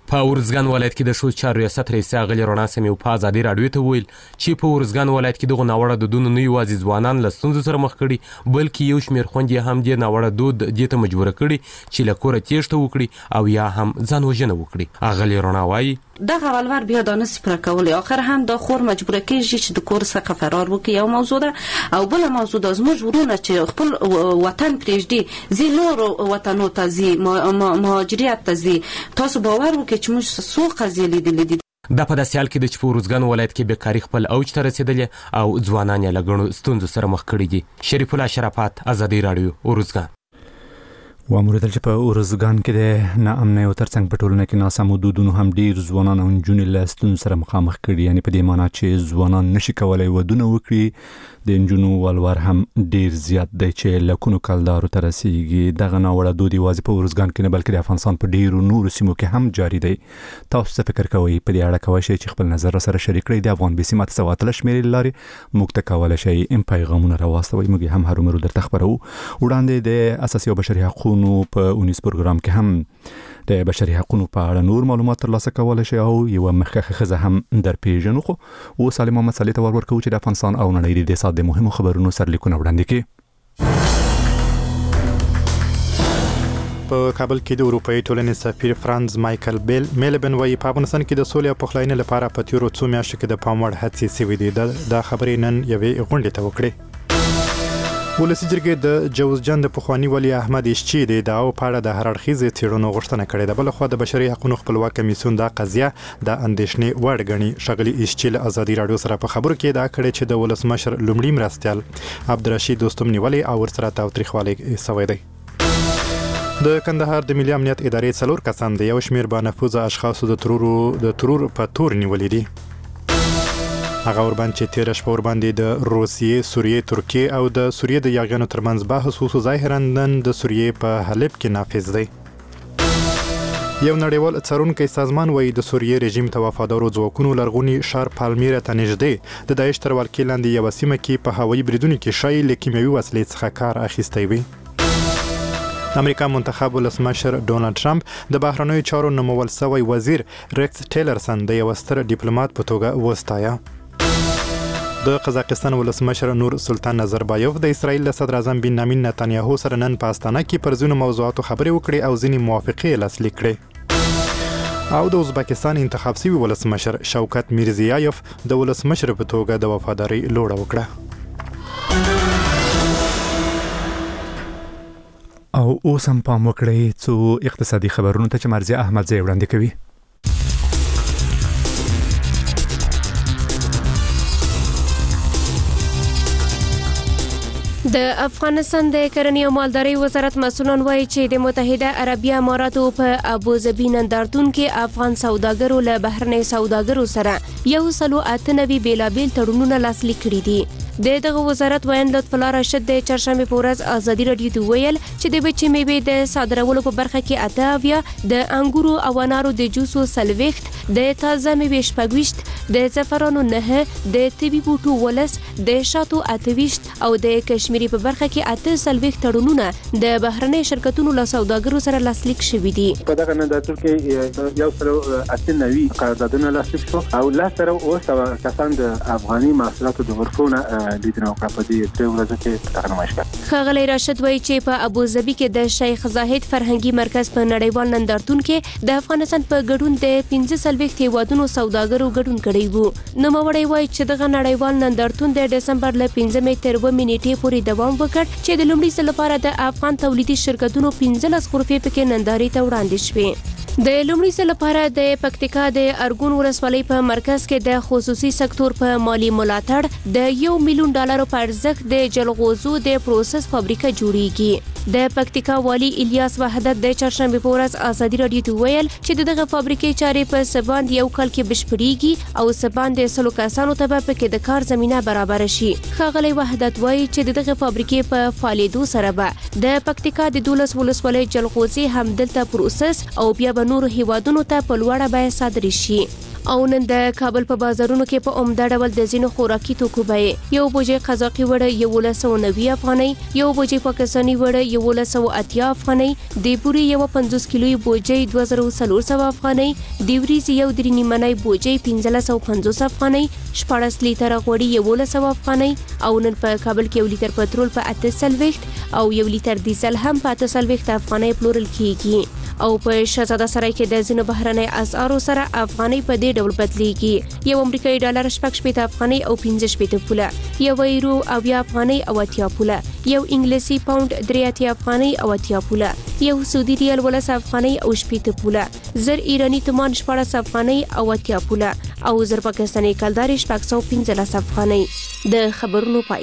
په ارزګان ولایت کې د شو چارو ریاست رئیس اغلی رڼا سمي په ازادي رادیو ته ویل چې په ارزګان ولایت کې دغه ناوړه دودونه نه یوازې ځوانان له ستونزو سره مخ کړي بلکې یو شمېر خویندې هم دې ناوړه دود دې ته مجبوره کړي چې له کوره تېښته وکړي او یا هم ځان وژنه وکړي. اغلی رڼا وایي دغه ولور بیا د نس پر کول اخر هم د خور مجبوره کیږي چې د کور څخه فرار وکړي. یو موضوع ده او بل موضوع د زموږ ورونه چې خپل وطن پرېږدي زی نور وطنو ته زی مهاجرت ته زی. تاسو باور وکړئ چې موږ څو قضیې لیدلې دي. دا په داسې حال کې د چې په ارزګان ولایت کې بیکاري خپل اوج ته رسېدلې او ځوانان یې له ګڼو ستونزو سره مخ کړي دي. شریف الله شرافت، ازادي راډیو، ارزګان. واموریدل چې په ارزګان کې د ناامنۍ او ترڅنګ په ټولنه کې ناسمو دودونو هم ډیر ځوانان او نجونې له ستونزو سره مخامخ کړي. یعنی په دې معنی چې ځوانان نشي کولای ودونه وکړي. د نجونو ولور هم ډیر زیات دی چې لکونو کلدارو ته رسیږي. دغه ناوړه دود یوازې په ارزګان کې نه بلکې د افغانستان په ډیرو نورو سیمو کې هم جاری دی. تاسو څه فکر کوئ؟ په دې اړه کوئ چې خپل نظر سره شریک کړئ. د افغان بي سي ماته سواتل شمیرې لارې موږ ته کولای شئ ام پیغامونه راواستوي. موږ هم هرومرو درته خبرو. وړاندې د اساسي او بشري حقوقو په پروګرام کې هم د بشري حقوقو په اړه نور معلومات ترلاسه کولای شي او یو مخکخه خزه هم در پیژنو. خو و سالم محمد صلی ته ورکو چې د افغانستان او نړۍ د ساده مهمو خبرونو سرلیکونه وړاندې کړي. په کابل کې د اروپאי ټولنې سفیر فرانز مایکل میلبن وايي په افغانستان کې د سولې او پخلاینې لپاره په تیرو څو میاشتو کې د پام وړ هڅې شوې دي. دا خبرې نن یوې غونډې ته وکړې. ولسی جرګې د جوزجان د پخوانی ولی احمد اشچی د داو پاړه د هر اړخیزې څېړنو غوښتنه کړې ده. بل خو د بشري حقوقو خپلواک کمیسیون دا قضیه د اندېښنې وړ ګڼي. شغلی اشچی له ازادي رادیو سره په خبرو کې دا کړې چې د ولسمشر لومړي مرستیال عبدالرشید دوستم نیولې او ورسره تاوتریخوالی سوی دی. د کندهار د ملي امنیت ادارې 4 کسان د یو شمېر با نفوذه اشخاصو د ترور په تور نیولې دي. هغه ورباندې چې تیر شپه ورباندې د روسیې، سوریې، ترکیې او د سوریې د یاغیانو ترمنځ بحث وشو. ظاهراً نن د سوریې په حلب کې نافذ دی. یو نړیوال څارونکی سازمان وایي د سوریې رژیم ته وفادارو ځواکونو لرغوني ښار پالمیرا ته نږدې د داعش تر ولکې لاندې یوه سیمه کې په هوایي بریدونو کې شی له کیمیاوي وسلې څخه کار اخیستی وي. د امریکا منتخب ولسمشر ډونالد ټرمپ د بهرنیو چارو نومول شوی وزیر ریکس ټیلرسن د یو ستر ډیپلوماټ په توګه وستایه. د قزاقستان ولسمشر نور سلطان نظربایوف د اسرائیل له صدر اعظم بنیامین نتانیاهو سره نن په استانه کې پر ځینو موضوعاتو خبرې وکړې او ځینې موافقې لاسلیک کړې. او د ازبکستان انتخاب شوی ولسمشر شوکت میرزیایف د ولسمشر په توګه د وفادارۍ لوړه وکړه. او اوس هم پام وکړئ څو اقتصادي خبرونو ته چې مرزي احمد زی وړاندې کوي. د افغانستان د کرنې او مالدارۍ وزارت مسؤلان وایي چې د متحده عربي اماراتو په ابوظبي نندارتون کې افغان سوداګرو له بهرنۍ سوداګرو سره 198 بیلابیل تړونونه لاسلیک کړي دي. دغه وزارت ویان لطف الله راشد د چهارشنبه په ورځ ازادي رادیو ته ویل چې د بچي میوې د صادرولو په برخه کې 88 د انګورو او انارو د جوسو 40 د تازه میوې 26 د زعفرانو 9 د طبي بوټو 18 د شاتو 28 او د کشمیري په برخه کې 48 تړونونه د بهرنۍ شرکتونو له سوداګرو سره لاسلیک شوي دي. په دغه نندارتون کې یو سره 98 قراردادونه لاسلیک شو او لا سره اوسه کسان د افغاني محصولاتو د غرفونه لیدنه وکړه. په دې درې ورځو کې دغه نمایش کړ. ښاغلی راشد وایي چې په ابوظبي کې د شیخ زاهد فرهنګي مرکز په نړیوال نندارتون کې د افغانستان په ګډون د 15 هیوادونو سوداګرو ګډون کړی وو. نوموړی وایي چې دغه نړیوال نندارتون د ډسمبر له 15 تر 2 نیټې پورې دوام وکړ چې د لومړي ځل لپاره د افغان تولیدي شرکتونو 15 غرفې پکې نندارې ته وړاندې شوې. د لومړي ځل لپاره د پکتیکا د ارګون ولسوالۍ په مرکز کې د خصوصي سکتور په مالی ملاتړ د $1 میلیون په ارزښت د جلغوزو د پروسس فابریکه جوړیږي. د پکتیکا والی الیاس وحدت د چهارشنبه په ورځ ازادي رادیو ته ویل چې دغه فابریکې چارې په سباند یو کال کې بشپړیږي او سباند د 100 کسانو ته په کې د کار زمينه برابر شي. ښاغلی وحدت وایي چې دغه فابریکې په فعالیدو سره به د پکتیکا د 12 ولسوالۍ جلغوزي هم دلته پروسس او بیا به نور هیوادونو ته په لوړه بیه صادر شي. او نن د کابل په بازارونو کې په عمده ډول د ځینو خوراکي توکو بیې یو بوجي قزاقي وړه 1190 افغانۍ، یو بوجي پاکستاني وړه 1180 افغانۍ، د بوري یو 50 کیلوي بوجي 2400 افغانۍ، د وریځ یو درې نیمنۍ بوجي 1550 افغانۍ، 14 لیټر غوړي 1100 افغانۍ، او نن په کابل کې 1 لیټر پټرول په 830 او 1 لیټر ډیزل هم په 830 افغانۍ پلورل کیږي. او په شهزاده سرای کې د ځینو بهرنۍ اسعارو سره افغانۍ په دې ډول بدلیږي. یو امریکایي ډالر 60 افغانۍ او 15 پوله، یو یورو 80 افغانۍ او 80 پوله، یو انګلیسي پاوند 83 افغانۍ او 80 پوله، یو سعودي ریال 12 افغانۍ او 80 پوله، زر ایرانی تومان 14 افغانۍ او 80 پوله، او زر پاکستاني کلدار 615 افغانۍ. د خبرونو پای.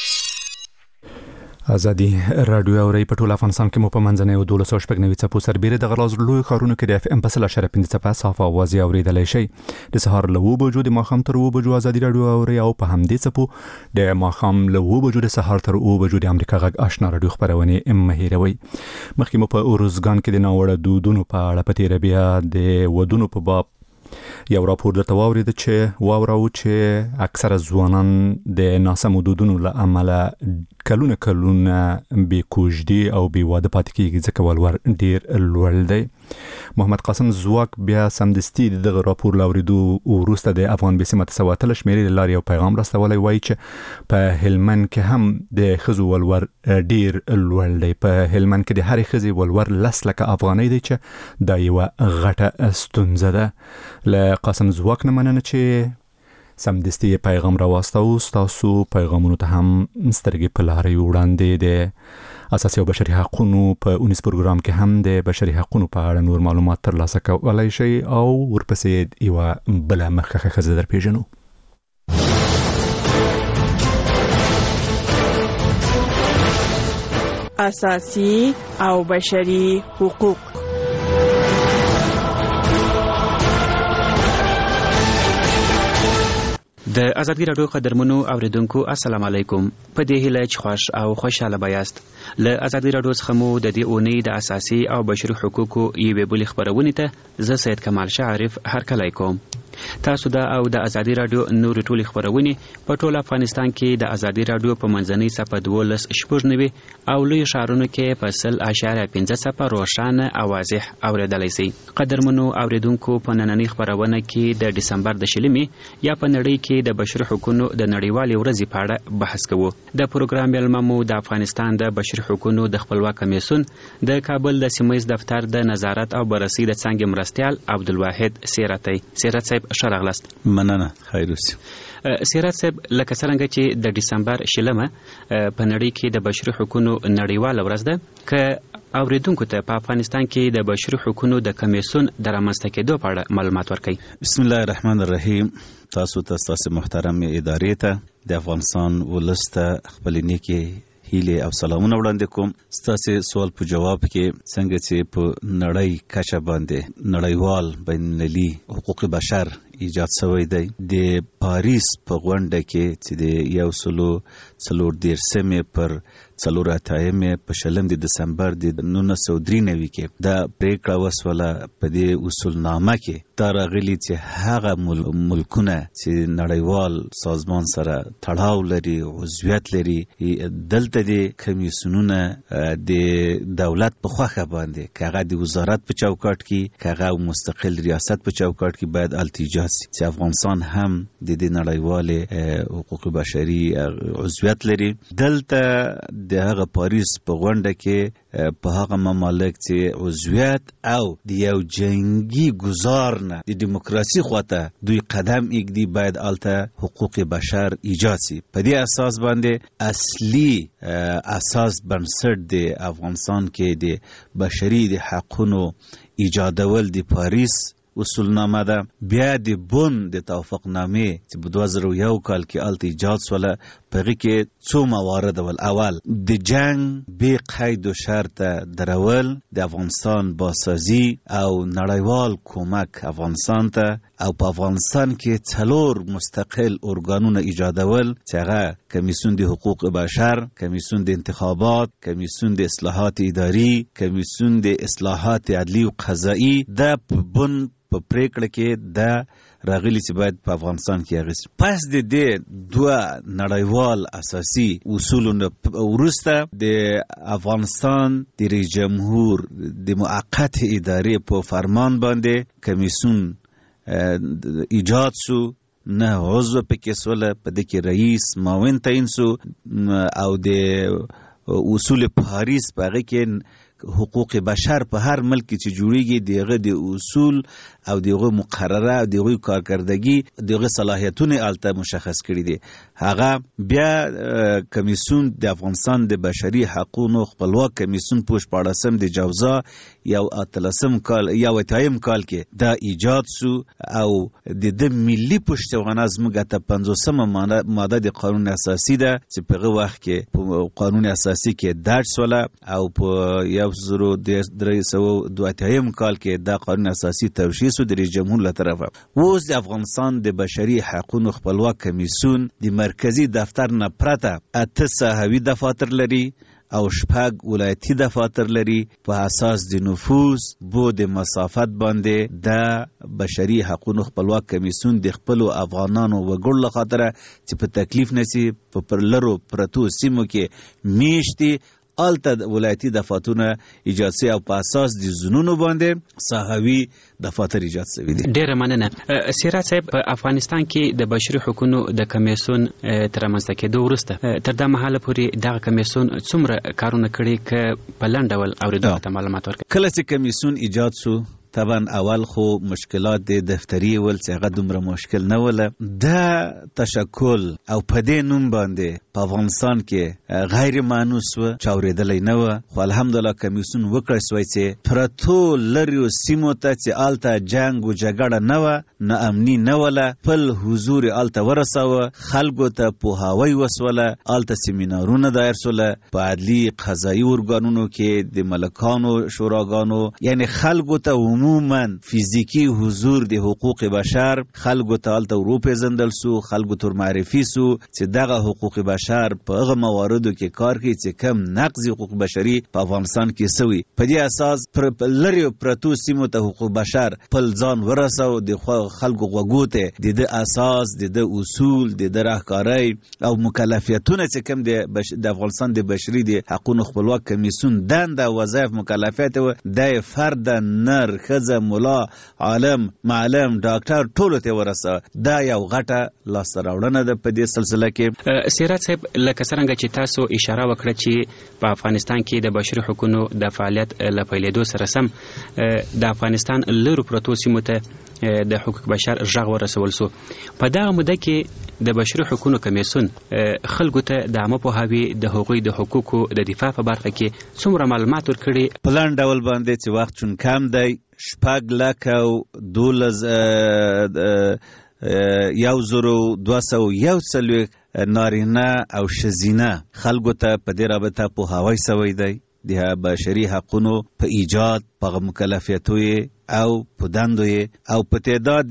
ازادي رادیو اوري په ټول افغانستان کې مو په منځنۍ او 1290 څپو سربېره د غلاز لوی خارونو کې د اف ام په 0.5 څپه صاف आवाज اوریدلای شي. د سهار له 2 بجو د ماخام تر 2 بجو ازادي رادیو اوري او په همدې څپو د ماخام له 2 بجو د سهار تر 2 بجو د امریکا غږ آشنا رادیو خبرونه مهیروي. مخکې مو په اورزګان کې د ناوړه دودونو په اړه پتیره بیا د ودونو په باب یو راپور د تواورید چې اکثره ځوانان د ناسمو دودونو له امله کلونه بې کوژدي او بې واده پاتې کیږي ځکه ولور ډیر لوړ دی. محمد قاسم زواک بیا سمدستي دغه راپور لاوریدو وروسته د افغان بسمه تسواتل شمیرې لاري او پیغام راستولای وایي چې په هلمند کې هم د خزو ولور ډیر لوړ دی. په هلمند کې د هرې خزي ولور 10 لک افغانۍ دی چې دا یو غټه ستونزه ده. له قاسم زواک نه مننه چې سمدستي پیغام راوستو. تاسو پیغامونو ته هم سترګې په لارې وړاندې د اساسي او بشري حقوقو په 19 پروګرام کې هم د بشري حقوقو په اړه نور معلومات ترلاسه کولای شئ او ورپسې یو بل مخکخه خزه در پیژنو. اساسي او بشري حقوق. د ازادي رادیو قدرمنو اوریدونکو السلام علیکم. په دې هیله چې خوش او خوشاله بایاست. له ازادي رادیو څخه مو د دې اونۍ د اساسي او بشري حقوقو یوې بلې خبرونه ته زه سید کمال شعرف هرکلی کوم. تاسو دا او د ازادي رادیو نور ټولې خبرونه په ټول افغانستان کې د ازادي رادیو په منځنۍ صفحه 12.90 او لوی شهرونو کې په 0.5 صفحه روښانه او واضح اوریدلای شئ. قدرمنو اوریدونکو په نننۍ خبرونه کې د دسمبر د شلمې یا په نړۍ کې د بشري حقوقو د نړیوالې ورځې په اړه بحث کوو. د پروګرام ملممو د افغانستان د بشري حقوقو د خپلواک کمیسیون د کابل د سیمه‌یز دفتر د نظارت او بررسي د څنګه مرستيال عبدالواحد سیرت صاحب شرغلست. مننه. خیر اوسئ. سیرت صاحب لکه څنګه چې د دسمبر شلمه په نړۍ کې د بشري حقوقو نړیواله ورځ ده که اوریدونکو ته په افغانستان کې د بشري حقوقو د کمیسیون د رامنځته کېدو په اړه معلومات ورکړئ. بسم الله الرحمن الرحیم. تاسو محترم ادارې ته د افغانستان ولسته خپل نیکی هیله او سلامونه وړاندې کوم. ستاسو سوال په جواب کې څنګه چې په نړۍ کچه باندې نړیوال بین المللي حقوق بشر ایجاد شوی دی. د پاریس په غونډه کې چې د 14 پر 4 په شلم د دسمبر د 1993 کې د پریکړه وسوله په دې اصولنامه کې دا راغلي چې هغه ملکونه چې نړیوال سازمان سره تړاو لري عضویت لري دلته د کمیسیونونه د دولت په خوخه باندې کاغه د وزارت په چوکاټ کې کاغه مستقل ریاست په چوکاټ کې باید التجا سي چې افغانستان هم د دې نړیوال حقوق بشري عضویت لري. دلته د هغه پاریس په غونډه کې په هغه ممالک چې عضویت او د یو جنگي گزار نه د دیموکراسي خواته دوی قدم ایږدي باید الته حقوق بشر ایجاد سي. په دې اساس باندې اصلي اساس بنسټ د افغانستان کې د بشري د حقوقو ایجادول د پاریس اصولنامه ده. بیا د بون د توافقنامې چې په 2001 کال کې الته ایجاد شوله په کې څو موارد ول. اول د جنگ به قید و شرط درول د افغانستان باسازی او نړیوال کومک افغانستان ته او په افغانستان کې 4 مستقل ارګانونه ایجادول چې هغه کمیسیون د حقوق بشر، کمیسیون د انتخابات، کمیسیون د اصلاحات اداري، کمیسیون د اصلاحات عدلی او قضایی. د بون په پریکړه کې د راغلي چې باید په افغانستان کې اغېز. پس د دې دوه نړیوال اساسي اصولونه وروسته د افغانستان د رئیس جمهور د موقت ادارې په فرمان باندې کمیسیون ایجاد شو، 9 عضو پکې سوله، په دې کې رئیس معاون تعیین شو او د اصول پاریس په هغه کې حقوق بشر په هر ملک چې جوړیږي دغه د اصول او دغه مقرره او دغه کارکردګي دغه صلاحیتونه الته مشخص کړي دي. هغه بیا کمیسیون د افغانستان د بشري حقوقو خپلواک کمیسیون پوش پاړسم د جوزا یو اتلسم کال یا وتایم کال کې دا ایجاد شو او د ملي پښتونغان زموږ ته 50مه ماده د قانون اساسي ده چې په هغه وخت کې قانون اساسي کې درج شوله او په 1302 کال کې دا قانون اساسي توشیح شو د رئیس جمهور له طرفه. اوس د افغانستان د بشري حقوقو خپلواک کمیسیون د مرکزی دفتر نه پرته 8 ساحوي دفاتر لري او 6 ولایتي دفاتر لري. په اساس د نفوذ بو د مسافت باندې د بشري حقوقو خپلواک کمیسیون د خپل افغانانو وګړو لخاطر چې په تکلیف نسی په پرلرو پرتو سیمو کې میشتي الته ولایتي دفاترونه ایجاد شي او په اساس د زونونو باندې صحوي دفاتر ایجاد شوي دي. ډیره مننه. سیرات صاحب، په افغانستان کې د بشري حقوقو د کمیسیون تر منځته کېدو وروسته تر دا مهاله پورې دغه کمیسیون څومره کارونه کړي که په لنډ ډول اورېدونکو ته معلومات ورکړي؟ کله چې کمیسیون ایجاد شو طبعا اول خو مشکلات د دفتری ول چې هغه دومره مشکل نه وله. دا تشکل او په دې نوم باندې په افغانستان کې غیر مانوس و، چاورېدلی نه و، خو الحمدلله کمیسیون وکړی سوی چې پرتو لریو سیمو ته چې الته جنګ و جګړه نه وه، نه امني نه وله، خپل حضور الته ورسوه، خلکو ته پوهاوی وسوله، الته سیمینارونه دایر سوله په عدلي قضایي ارګانونو کې د ملکانو شوراګانو، یعنی خلکو ته عموما فیزیکی حضور د حقوق بشر خلکو ته الته وروپېژندل سو، خلکو ته معرفي سو چې دغه حقوق بشر په هغه مواردو کې کار کوي چې کم نقض حقوق بشري په افغانستان کې سوي. په دې اساس لري پرتو سیمو ته حقوق بشر خپل ځان ورسو، د خلکو غوږو ته د اساس د اصول د راهکارۍ او مکلفیتونه چې کم د افغانستان د بشري د حقوقو خپلواک کمیسیون دنده وظایف مکلفیت د فرد نر خزه ملا عالم معلم ډاکټر ټولو ته ورسه. دا یو غټه لاسته راوړنه ده په دې سلسله کې. سیرات صاحب، لکه څرنګه چې تاسو اشاره وکړه چې په افغانستان کې د بشري حقوقو د فعالیت له پیلېدو سره سم د افغانستان لرو پرتو سیمو ته د حقوق بشر غږ ورسول سو. په دغه موده کې د بشري حقوقو کمیسیون خلکو ته د عامه پوهاوي د هغوی د حقوقو د دفاع په برخه کې څومره معلومات ورکړي؟ په لاندې ډول باندې چې وخت چون کم دی 6,12,241 نارینه او ښځینه خلکو ته په دې رابطه پوهاوی سوی دی د بشري حقوقو په ایجاد، په مکلفیتو او په دندو او په تعداد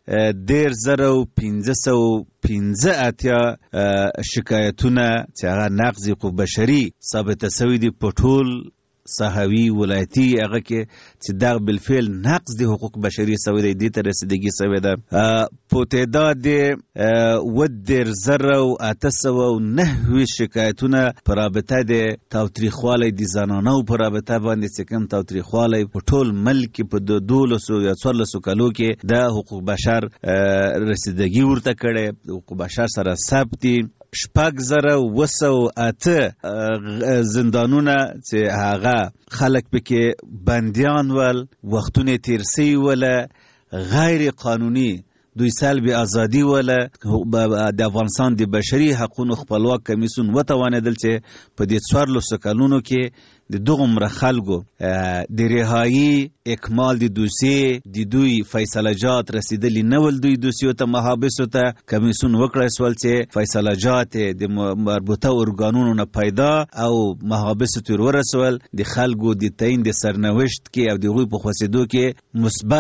13,585 شکایتونه چې هغه نقض حقوق بشري ثابته سوي دي په ټول صحوي ولایتي هغه کې چې دا بالفعل نقض د حقوق بشري سوی دی، دې ته رسیدګي سوی ده. په تعداد 809 شکایتونه په رابطه د تاوتریخوالي د زنانو په رابطه باندې چې کوم تاوتریخوالي په ټول ملک په 12 یا 14 کالو کې د حقوق بشر رسیدګي ورته کړي، حقوق بشر سره ثبت 6,208 زندانونه چې هغه خلک پکې بندیان ول، وختونه تیر سوي وله، غیر قانوني دوی سلب ازادي وله. د افغانستان د بشري حقوقو خپلواک کمیسیون وتوانېدل چې په دې 14 کلونو کې د دغومره خلکو د رهایی اکمال د دوسیې د دوی فیصله جات رسیدلی نه ول. دوی دوسیو ته محابسو ته کمیسیون وکړی سول چې فیصله جات د مربوطه ارګانونو نه پیدا او محابسو ته ورسول، د خلکو د تعیین د سرنوشت کې او د هغوی په خوځېدو کې مثبت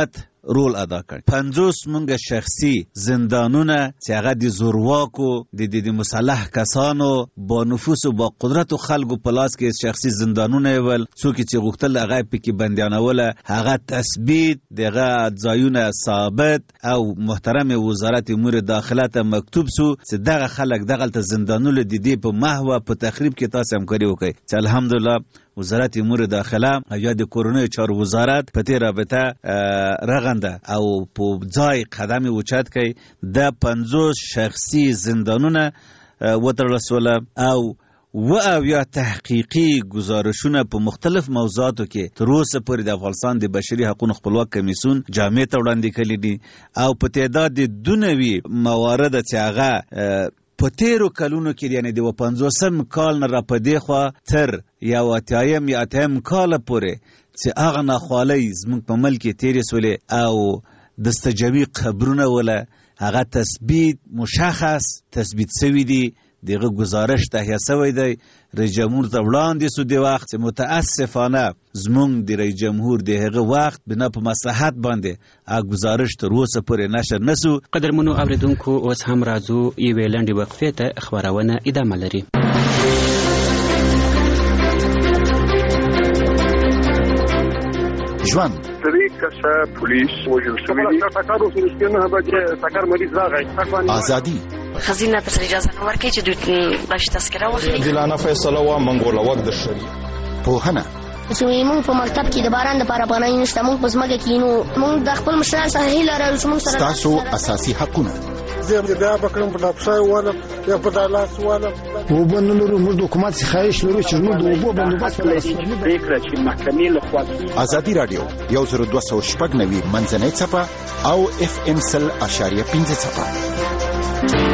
رول ادا کړ. 50 مونږ شخصي زندانونه چې هغه د زورواکو د مسلح کسانو با نفوس او با قدرت خلکو په لاس کې شخصي زندانونه ول، څوک چې غوښتل هغه پکې بندیانوله، هغه تثبیت دغه ځایونه ثابت او محترم وزارت امور داخله ته مکتوب سو چې دغه خلک دغه زندانونه د دې په محو په تخریب کې تاسو همکاري وکړي. چې الحمدلله وزارت امور داخله یا د کورونی چارو وزارت په دې رابطه رغنده او په ځای قدم اوچت کړي. د 50 شخصي زندانونه وترسوله او یا تحقیقی گزارشونه په مختلف موضوعاتو کې تر اوسه پورې د افغانستان د بشري حقوقو خپلواک کمیسیون جامع ته وړاندې کړي دي او په تعداد د دونوي موارد چې هغه په تیرو کلونو کې یعنی د 50 کال نه را پدې خوا تر یا 80 کال پورې چې هغه ناخوالۍ زموږ په ملک کې تیرې سولې او دستجوي قبرونه ولا هغه تثبیت مشخص تثبیت شوی دی. دغه گزارش تهیه شوی دی، رئیس جمهور ته وړاندې سو. د وخت متاسفانه زمونږ د رئیس جمهور د هغه وخت بنا په مصلحت باندې هغه گزارش تر اوسه پورې نشر نسو. قدرمنو اوریدونکو اوس هم راځو یوې لنډې وقفې ته، خبرونه ادامه لري. ژوند 3 کسه پولیس وژل شوي دي. ټکر اوسه سپینه به ټکر مریض راغی. ازادي خزینه ته اجازه نه ورکړي چې دوی باش تذکره واخلي. عادلانه فیصله وا منګول وخت د شری پوهنه چې موږ په مکتب کې د باران د لپاره پناه نشته، موږ په ځمکه کې نو موږ د خپل مشران سره هیله لرو چې موږ سره تاسو اساسي حقونه زه بیا بکرم په لپسای والا یا په دالاس والا وبنلو موږ د حکومت څخه خواهش لرو چې موږ د اوبو بندوبست وکړو. فکر چې محکمې له خوا ازادي رادیو 102.9 منځنۍ چپه او FM 100.5 چپه.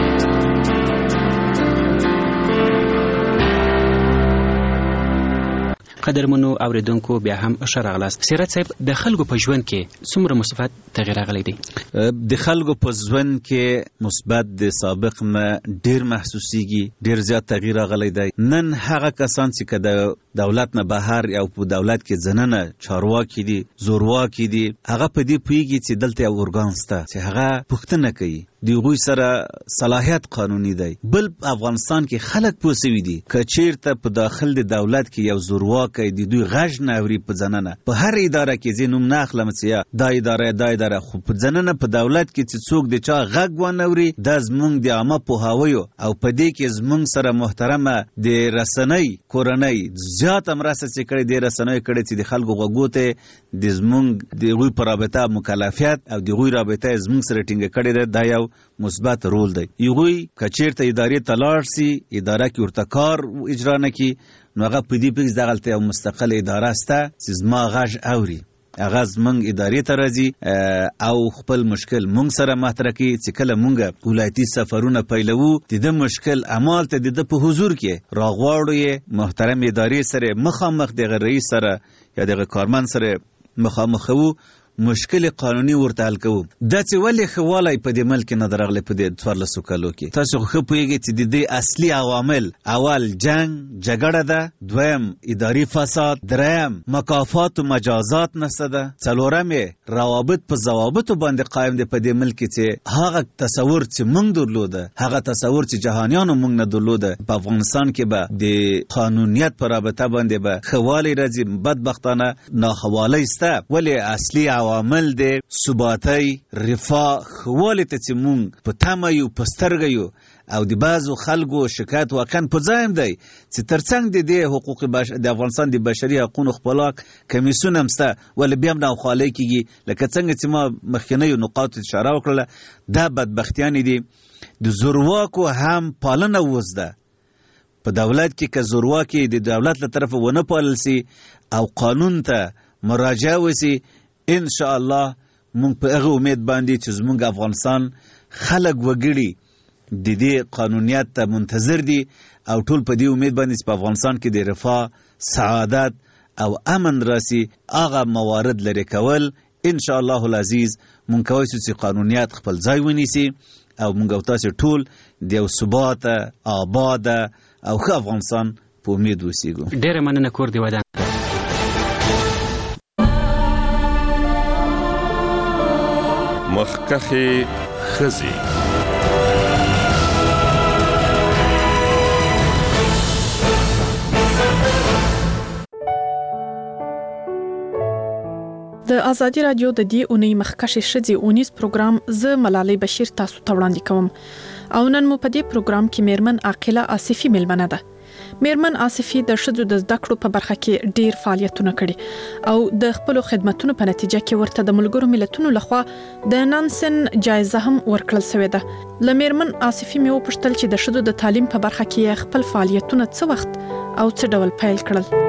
قدرمنو اوریدونکو بیا هم ښه راغلاست. سیرت صاحب، د خلکو په ژوند کې څومره مثبت تغیر راغلی دی؟ د خلکو په ژوند کې مثبت د سابق نه ډیر محسوسیږي، ډیر زیات تغیر راغلی دی. نن هغه کسان چې د دولت نه بهر یا په دولت کې ځننه چارواکي دي، زورواکي دي، هغه په دې پوهیږي چې دلته یو ارګان شته چې هغه پوښتنه کوي، دیغوی سره صلاحیت قانوني دی. بل افغانستان کې خلک پوسوي دي که چیرته په داخل د دولت کې یو زورواک دی دوی غږ نه اوري په ځننه په هر اداره کې زینوم نه اخلم چې دا اداره خو په ځننه په دولت کې چې څوک د چا غږ ونه اوري دا زمونږ د عامه پوهاویو او په دې کې زمونږ سره محترمه د رسنۍ کورنۍ زیات مرسته چې کړي د رسنۍ کړي چې د خلکو غوګوته د زمونږ د غوی پر رابطه مکلفیت او د غوی رابطه زمونږ سره ټینګ کړي دا یو مثبت رول دی. یوغوی کچیرته ادارې تلاړ سي اداره کې ورته کار اجرا نه کی نو هغه په دې پکې دغلته یو مستقل اداره سته چې زما غږ اوري، هغه زمونږ ادارې ته راځي او خپل مشکل مونږ سره مطرح کوي. چې کله مونږ ولایتي سفرونه پیلوو د مشکل عمل ته د په حضور کې راغواړو محترم ادارې سره مخامخ دغه رئیس سره یا دغه کارمند سره مخامخ وو مشکل قانوني ورته حل کوو. دا چې ولې خواله په دې ملک نه درغله په دې 14 کالو کې تاسو خو پوهیږئ چې د دې اصلي عوامل اول جګړه ده، دویم اداري فساد، دریم مکافات او مجازات نشته ده، څلورم روابط په ضوابط باندې قائم دي په دې ملک چې هغه تصور چې موږ درلوده، هغه تصور چې جهانیانو موږ نه درلوده په افغانستان کې به د قانونیت پر رابطه باندې به خواله راځي. بدبختانه ناخواله است ولی اصلي عوامل دی ثباتي رفاه خواله ته چې مونږ په تمه یو پسترګیو او د بعضو خلکو شکایت واقعا په ځایم دی چې ترڅنګ د حقوق د افغانستان د بشري حقوقو خپلواک کمیسیون هم سته ولې بیا هم ناخواله کیږي لکه څنګه چې ما مخکنیو نقاط اشاره وکړه دا بدبختیان دي. د زورواکو هم پالنه وزده په دولت کې که زورواکي د دولت له طرفه ونه پالل سي او قانون ته مراجعه وسی ان شاء الله مونږ په هغه امید باندې چې زمونږ افغانستان خلک وګړي د دې قانونیت ته منتظر دي او ټول په دې امید باندې چې په افغانستان کې د رفاه، سعادت او امن راسي. هغه موارد لري کول ان شاء الله العزیز مونږ کوي چې قانونیت خپل ځای ونیسي او مونږ تاسو ټول د یو ثبات آباد او ښه افغانستان په امید وسیږو. ډېر مننه کور دی ودان. مخکښې ښځې. د ازادي رادیو د دې اونۍ مخکښې ښځې اونیز پروګرام زه ملالۍ بشیر تاسو ته وړاندې کوم. او نن مو په دې پروګرام کې میرمن عاقله آصفي ملمنه ده. میرمن آصفي د ښځو د زده کړو په برخه کې ډیر فعالیتونه کړي او د خپل خدماتو په نتیجه کې ورته د ملګرو ملتونو لخوا د نانسن جایزه هم ورکړل شوې ده. ل میرمن آصفي مې وپوښتل چې د ښځو د تعلیم په برخه کې خپل فعالیتونه څه وخت او څه ډول پیل کړل.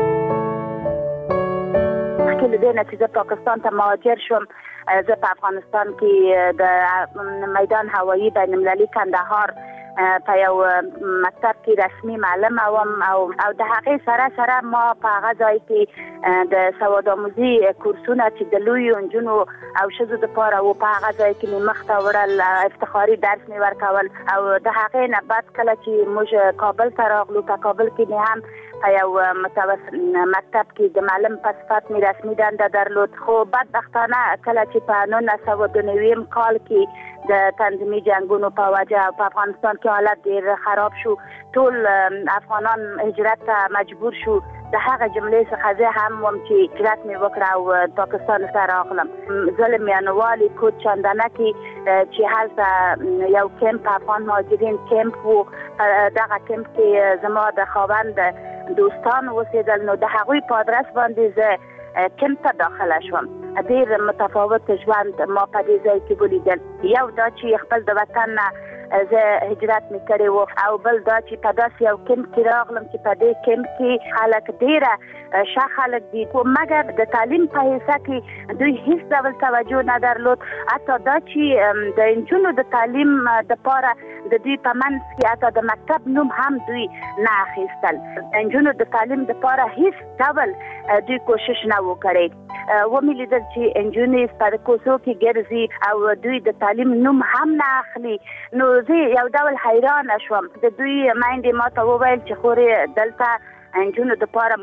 لدينا چې پاکستان ته مهاجر شوم، زه په افغانستان کې د میدان هوایی بین المللي کندهار په یو مکتب کې رسمي معلم وم او د هغې سره ما په هغه ځای کې د سواد آموزي کورسونه چې د لویو نجونو او ښځو دپاره و په هغه ځای کې مې مخته وړل، افتخاري درس مې ورکول او د هغې نه بعد کله چې موږ کابل ته راغلو، په کابل کې مې هم په یو متوسط مکتب کې د معلم په صفت مې رسمي دنده درلود. خو بدبختانه کله چې په 1992 کال کې د تنظیمي جنگونو په وجه په افغانستان کې حالت ډیر خراب شو، ټول افغانان هجرت ته مجبور شو. د هغه جملې څخه زه هم وم چې هجرت مې وکړ او پاکستان ته راغلم. زه له میانوالي کوټ چندانه کې چې هلته یو کمپ افغان مهاجرین کمپ و، دغه کمپ کې زما د خاوند دوستان اوسېدل، نو د هغوی په ادرس باندې زه کمپ ته داخله شوم. ډیر متفاوت ژوند ما په دې ځای کې ولیدل. یو دا چې خپل د وطن نه زه هجرت مې کړی و او بل دا چې په داسې یو کمپ کې راغلم چې په دې کمپ کې خلک ډیره ښه خلک دي، مګر د تعلیم په حصه کې دوی هیڅ ډول توجه نه درلود. حتی دا چې د نجونو د تعلیم دپاره د دوی په منځ کې حتی د مکتب نوم هم دوی نه اخیستل. د نجونو د تعلیم دپاره هیڅ ډول دوی کوشش نه و کړی. ومې لیدل چې نجونې په کوڅو کې ګرځي او دوی د تعلیم نوم هم نه اخلي. نو زه یو ډول حیرانه شوم. د دوی میندې ما ته وویل چې خورې دلته نجونو دپاره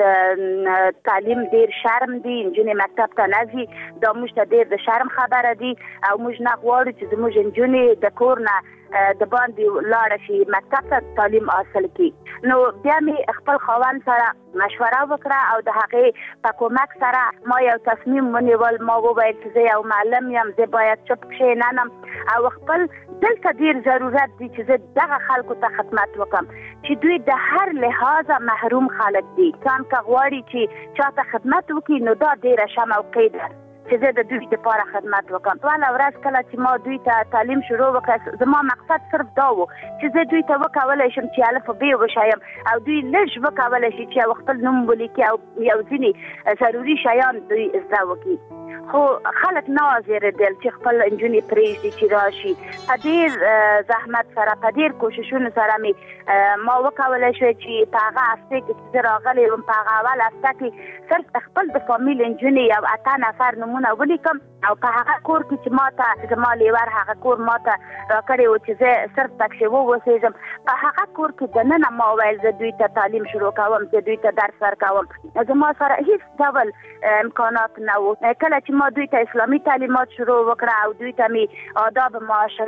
موږ تعلیم ډیر شرم دی، نجونې مکتب ته نه ځي، دا موږ ته ډیر د شرم خبره دی او موږ نه غواړو چې زموږ نجونې د کور نه د باندې لاړه شي مکتب ته تعلیم حاصل کړي. نو بیا مې خپل خاوند سره مشوره وکړه او د هغې په کومک سره ما یو تصمیم ونیول. ما وویل چې زه یو معلم یم، زه باید چپ کښېنم او خپل دلته ډیر ضرورت دی چې زه دغه خلکو ته خدمت وکړم چې دوی د هر لحاظه محروم خلک دي. انسان که غواړي چې چاته خدمت وکړي نو دا ډیره ښه موقع ده چې زه د دوی دپاره خدمت وکړم. ټوله ورځ کله چې ما دوی ته تعلیم شروع وکړه، زما مقصد صرف دا و چې زه دوی ته وکولی شم چې الف ب وښایم او دوی لږ وکولی شي چې یو خپل نوم ولیکي او یو ځینې ضروري شیان دوی زده وکړي. خو خلک نه حاضرېدل چې خپل نجونې پرېږدي چې راشي. په ډېر زحمت سره په ډېر کوششونو سره مې ما وکولی شوی چې په هغه هفته کې چې زه راغلی وم، په هغه اول هفته کې صرف خپل د فامیل نجونې یو 8 نفر نومونه ولیکم او په هغه کور کې چې ما ته زما لیور هغه کور ما ته راکړی و چې زه صرف پکښې واوسېږم، په هغه کور کې دننه ما وویل زه دوی ته تعلیم شروع کوم، زه دوی ته درس ورکوم. زما سره هیڅ ډول امکانات نه و. کله چې ما دوی ته اسلامي تعلیمات شروع وکړه او دوی ته مې آداب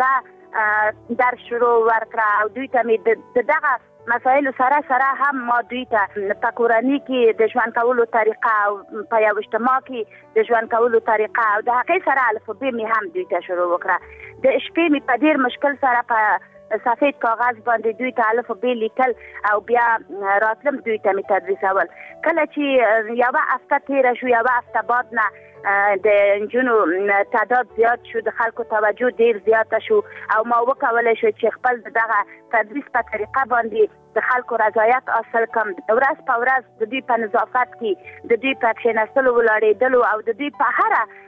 معاشره درس شروع ورکړه او دوی ته مې د دغه مسایلو سره هم ما دوی ته په کورنۍ کې د ژوند کولو طریقه او په یو اجتماع کې د ژوند کولو طریقه او د هغې سره الفبې مې هم دوی ته شروع وکړه. د شپې مې په ډېر مشکل سره په سفید کاغذ باندې دوی ته الفبې لیکل او بیا راتلم دوی ته مې تدریسول. کله چې یوه هفته تېره شو، یوه هفته بعد نه د نجونو تعداد زیات شو، د خلکو توجه ډیر زیاته شو او ما وکولی شو چې خپل دغه تدریس په طریقه باندې د خلکو رضایت حاصل کړم. ورځ په ورځ د دوی په نظافت کې، د دوی په کښېنستلو ولاړېدلو او د دوی په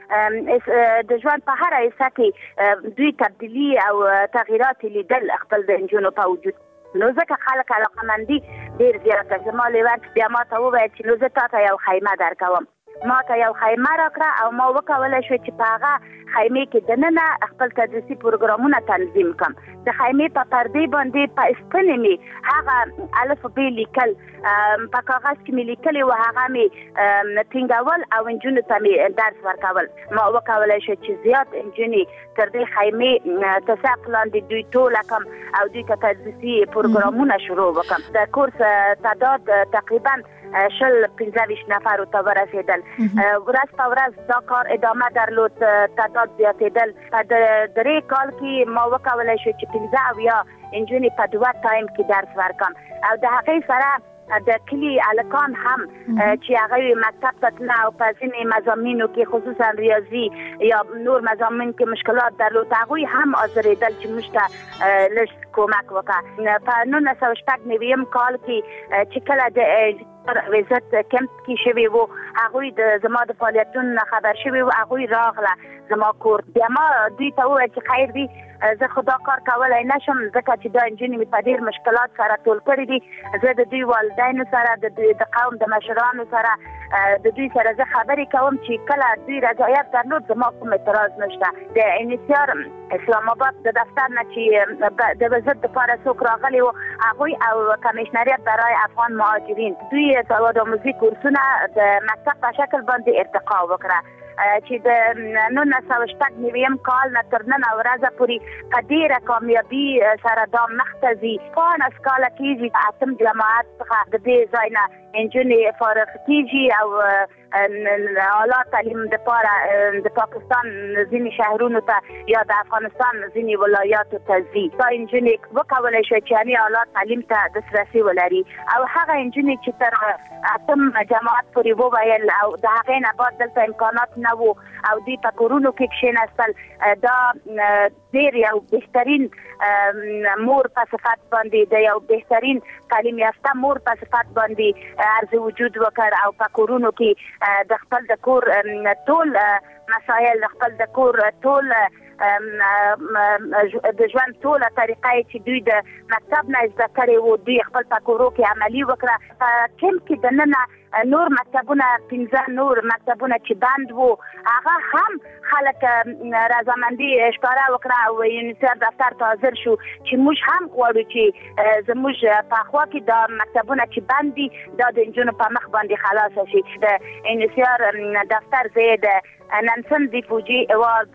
هره د ژوند په هره حصه کې دوی تبدیلي او تغییرات لیدل خپل د نجونو په وجود. نو ځکه خلک علاقه‌مندي ډېر زیاته. زما لیور بیا ما ته وویل چې نو زه تا ته یو خیمه درکوم. ما ته یو خیمه راکړه او ما وکولای شو چې په هغه خیمه کې دننه خپل تدریسي پروګرامونه تنظیم کړم. د خیمه په پردې باندې په استنې می هغه الف ب لیکل په کاغذ کې می لیکل او هغه می ټینګول او انجونو ته می درس ورکول. ما وکولای شو چې زیات انجونی تر دې خیمه تساقلان د دوی ټول کم او دوی ته تدریسي پروګرامونه شروع وکړم. د کورس تعداد تقریبا 15 نفر ته ورسېدل. ورځ په ورځ دا کار ادامه درلود، تعداد زیاتېدل. په درې کال کې ما وکولای شو چې 15 یا انجونی په 2 ټایم کې درس ورکړم او د هغې سره د کلی الکان هم چې هغه مکتب ته تلل او په ځینې مضامینو کې خصوصا ریاضي یا نور مضامین کې مشکلات درلود، هغوی هم حاضرېدل چې موږ ته لږ کومک وکړه. په 1996 کال کې چې کله د وزارت کمپ کې شوی وو، هغوی د زما د فعالیتونو خبر شوی وو، هغوی راغله زما کور. بیا ما دوی ته وویل چې خیر دی زه خدا کار کولای نشم ځکه چې دا انجونې مې په ډېر مشکلات سره ټول کړي دي. زه د دوی والدینو سره د قوم د مشرانو سره د دوی سره زه خبرې کوم چې کله دوی رضایت درلود زما کوم اعتراض نشته. د انیسیار اسلام آباد د دفتر نه چې د وزارت لپاره څوک راغلي وو، هغوی او کمیشنریت برای افغان مهاجرین دوی سواد آموزي کورسونه د مکتب په شکل باندې ارتقا وکړه چې د 1996 کال نه تر نن ورځې پورې په ډېره کامیابي سره دا مخته ځي. په سکاله کېږي په 8 جماعت څخه د دې ځای نه انجونې فارغ کېږي او اعلی تعلیم دپاره د پاکستان ځینې شهرونو ته یا د افغانستان ځینې ولایاتو ته ځي. دا انجونې وکولی شوه چې یعنې اعلی تعلیم ته دسترسي ولري او هغه انجونې چې تر 8 جماعت پورې وویل او د هغې نه بعد دلته امکانات نه وو او دوی په کورونو کې کښېنستل، دا ډېر یو بهترین مور په صفت باندې د یو بهترین تعلیم یافته مور په صفت باندې عرض وجود وکړ او په کورونو کې د خپل د کور ټول مسایل، د خپل د کور ټول د ژوند ټوله طریقه چې دوی د مکتب نه زده کړې وو دوی خپل په کورو کې عملي وکړه. په کمپ کې دننه نور مکتبونه 15 نور مکتبونه چې بند وو هغه هم خلک رضامندي ښکاره وکړه او یونیسیف دفتر ته حاضر شو چې موږ هم غواړو چې زموږ په خوا کې دا مکتبونه چې بند دي دا د نجونو په مخ باندې خلاص شي. د یونیسیف دفتر زه د نانسن دی فوجي ایوارد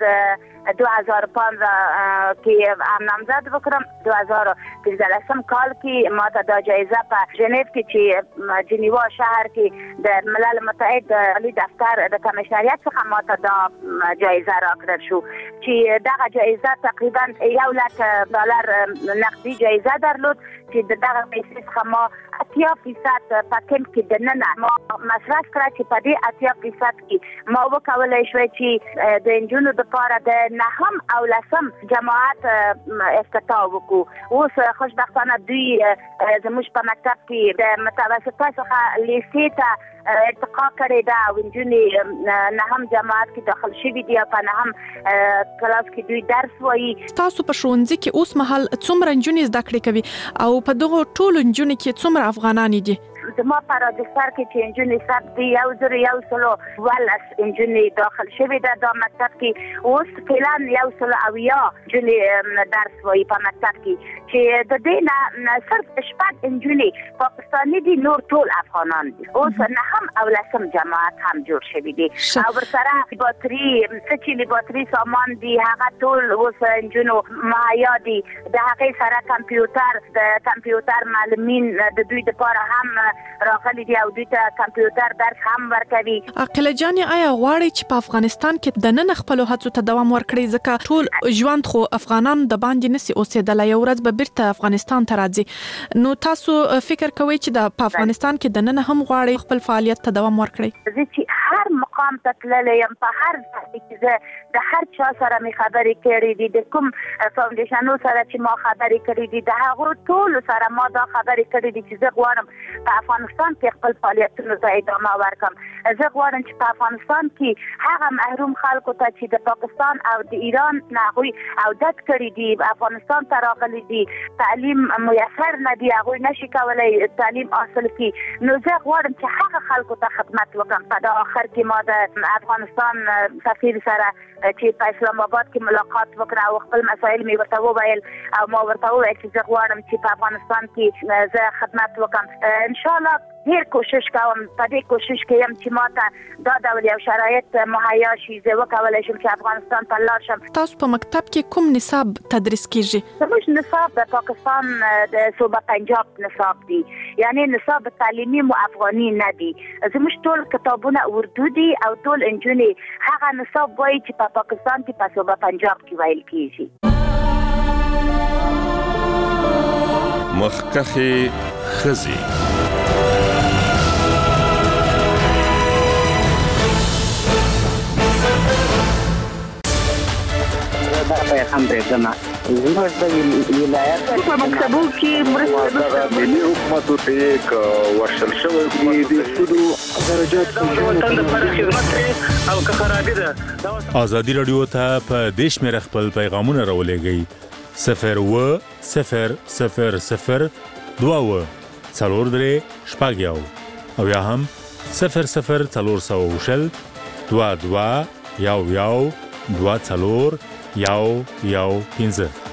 2015 کې نامزد وکړم. 2015 کال کې ما ته دا جایزه په ژنیو کې چې جنیوا شهر کې د ملل متحد عالی دفتر د کمیشنریت څخه ما ته دا جایزه راکړل شو چې دغه جایزه تقریبا $1,00,000 نقدي جایزه درلود چې دغه پیسې څخه ما 80% په کمپ کې دننه ما مصرف کړه چې په دې 80% کې ما وکولای شوې چې د نجونو لپاره د 9 او 10 جماعت افتتاح وکړو. اوس خوشبختانه دوی زموږ په مکتب کې د متوسطه څخه لیسې ته ارتقا کړې ده او نجونې 9 جماعت کې داخل شوي دي او په 9 کلاس کې دوی درس وایي. تاسو په ښوونځي کې اوس مهال څومره نجونې زده کړې کوي او په دغه ټولو نجونې کې څومره افغانان دي؟ زما په راجستر کې چې انجونې ثبت دي 1,114 انجونې داخل شوي ده دا مکتب کې. اوس فعلا 1,000 انجونې درس وایي په مکتب کې چې د دې نه صرف 6 انجونې پاکستاني دي، نور ټول افغانان دي. اوس 9 او 10 جماعت هم جوړ شوي دي او ورسره لابراتوري چې لابراتوري سامان دي هغه ټول اوس انجونو مهیا دي. د هغې سره کمپیوټر د کمپیوټر معلمین د دوی لپاره هم راغلي دي او دوی ته کمپیوټر درس هم ورکوي. عقیله جانې آیا غواړئ چې په افغانستان کې د نن خپلو هڅو ته دوام ورکړئ ځکه ټول ژوند خو افغانان د باندې نسی اوسېدلی، یو ورځ به بیرته افغانستان ته راځي، نو تاسو فکر کوئ چې په افغانستان کې د نن هم غواړئ خپل فعالیت ته دوام ورکړئ؟ زه چې هر مقام ته تللی یم په هر ځای کې زه د هر چا سره مې خبرې کړې دي، د کوم فاونډیشنو سره چې ما خبرې کړې دي د هغو ټولو سره ما دا خبرې کړې دي چې زه غواړم په افغانستان کې خپل فعالیتونو ته ادامه ورکړم. زه غواړم چې په افغانستان کې هغه محروم خلکو ته چې د پاکستان او د ایران نه هغوی عودت کړي دي افغانستان ته راغلي دي، تعلیم میسر نه دي، هغوی نشي کولی تعلیم حاصل کړي، نو زه غواړم چې هغه خلکو ته خدمت وکړم په دا اخر کې ما د افغانستان سفیر سره چې په اسلام آباد کې ملاقات وکړ او خپل مسایل مې ورته وویل او ما ورته وویل چې زه غواړم چې په افغانستان کې زه خدمت وکړم. ان شاء الله ډیر کوشش کوم، په دې کوشش کې یم چې ماته دا ډول یو شرایط مهیا شي زه وکولای شم چې افغانستان ته لاړ شم. تاسو په مکتب کې کوم نصاب تدریس کیږي؟ زموږ نصاب د پاکستان د صوبه پنجاب نصاب دی، یعنی نصاب تعلیمي مو افغاني نه دی. زموږ ټول کتابونه اردو دي او ټول انجونې هغه نصاب وایي چې په پاکستان کې په صوبه پنجاب کې ویل کیږي. مخکخې خزي دا پیغام درځم زموږ د ولایت په مکتبو کې مرسته ملي حکومت ته یک ورشل شوی دی سودو درجات وطن لپاره خدمت کوي او که خرابې ده. ازادي رادیو ته په دیش مې خپل پیغامونه راولېږئ 01000 2 څلور درې شپږ یو او یا هم 00400 22 یو 2 څلور یو 15.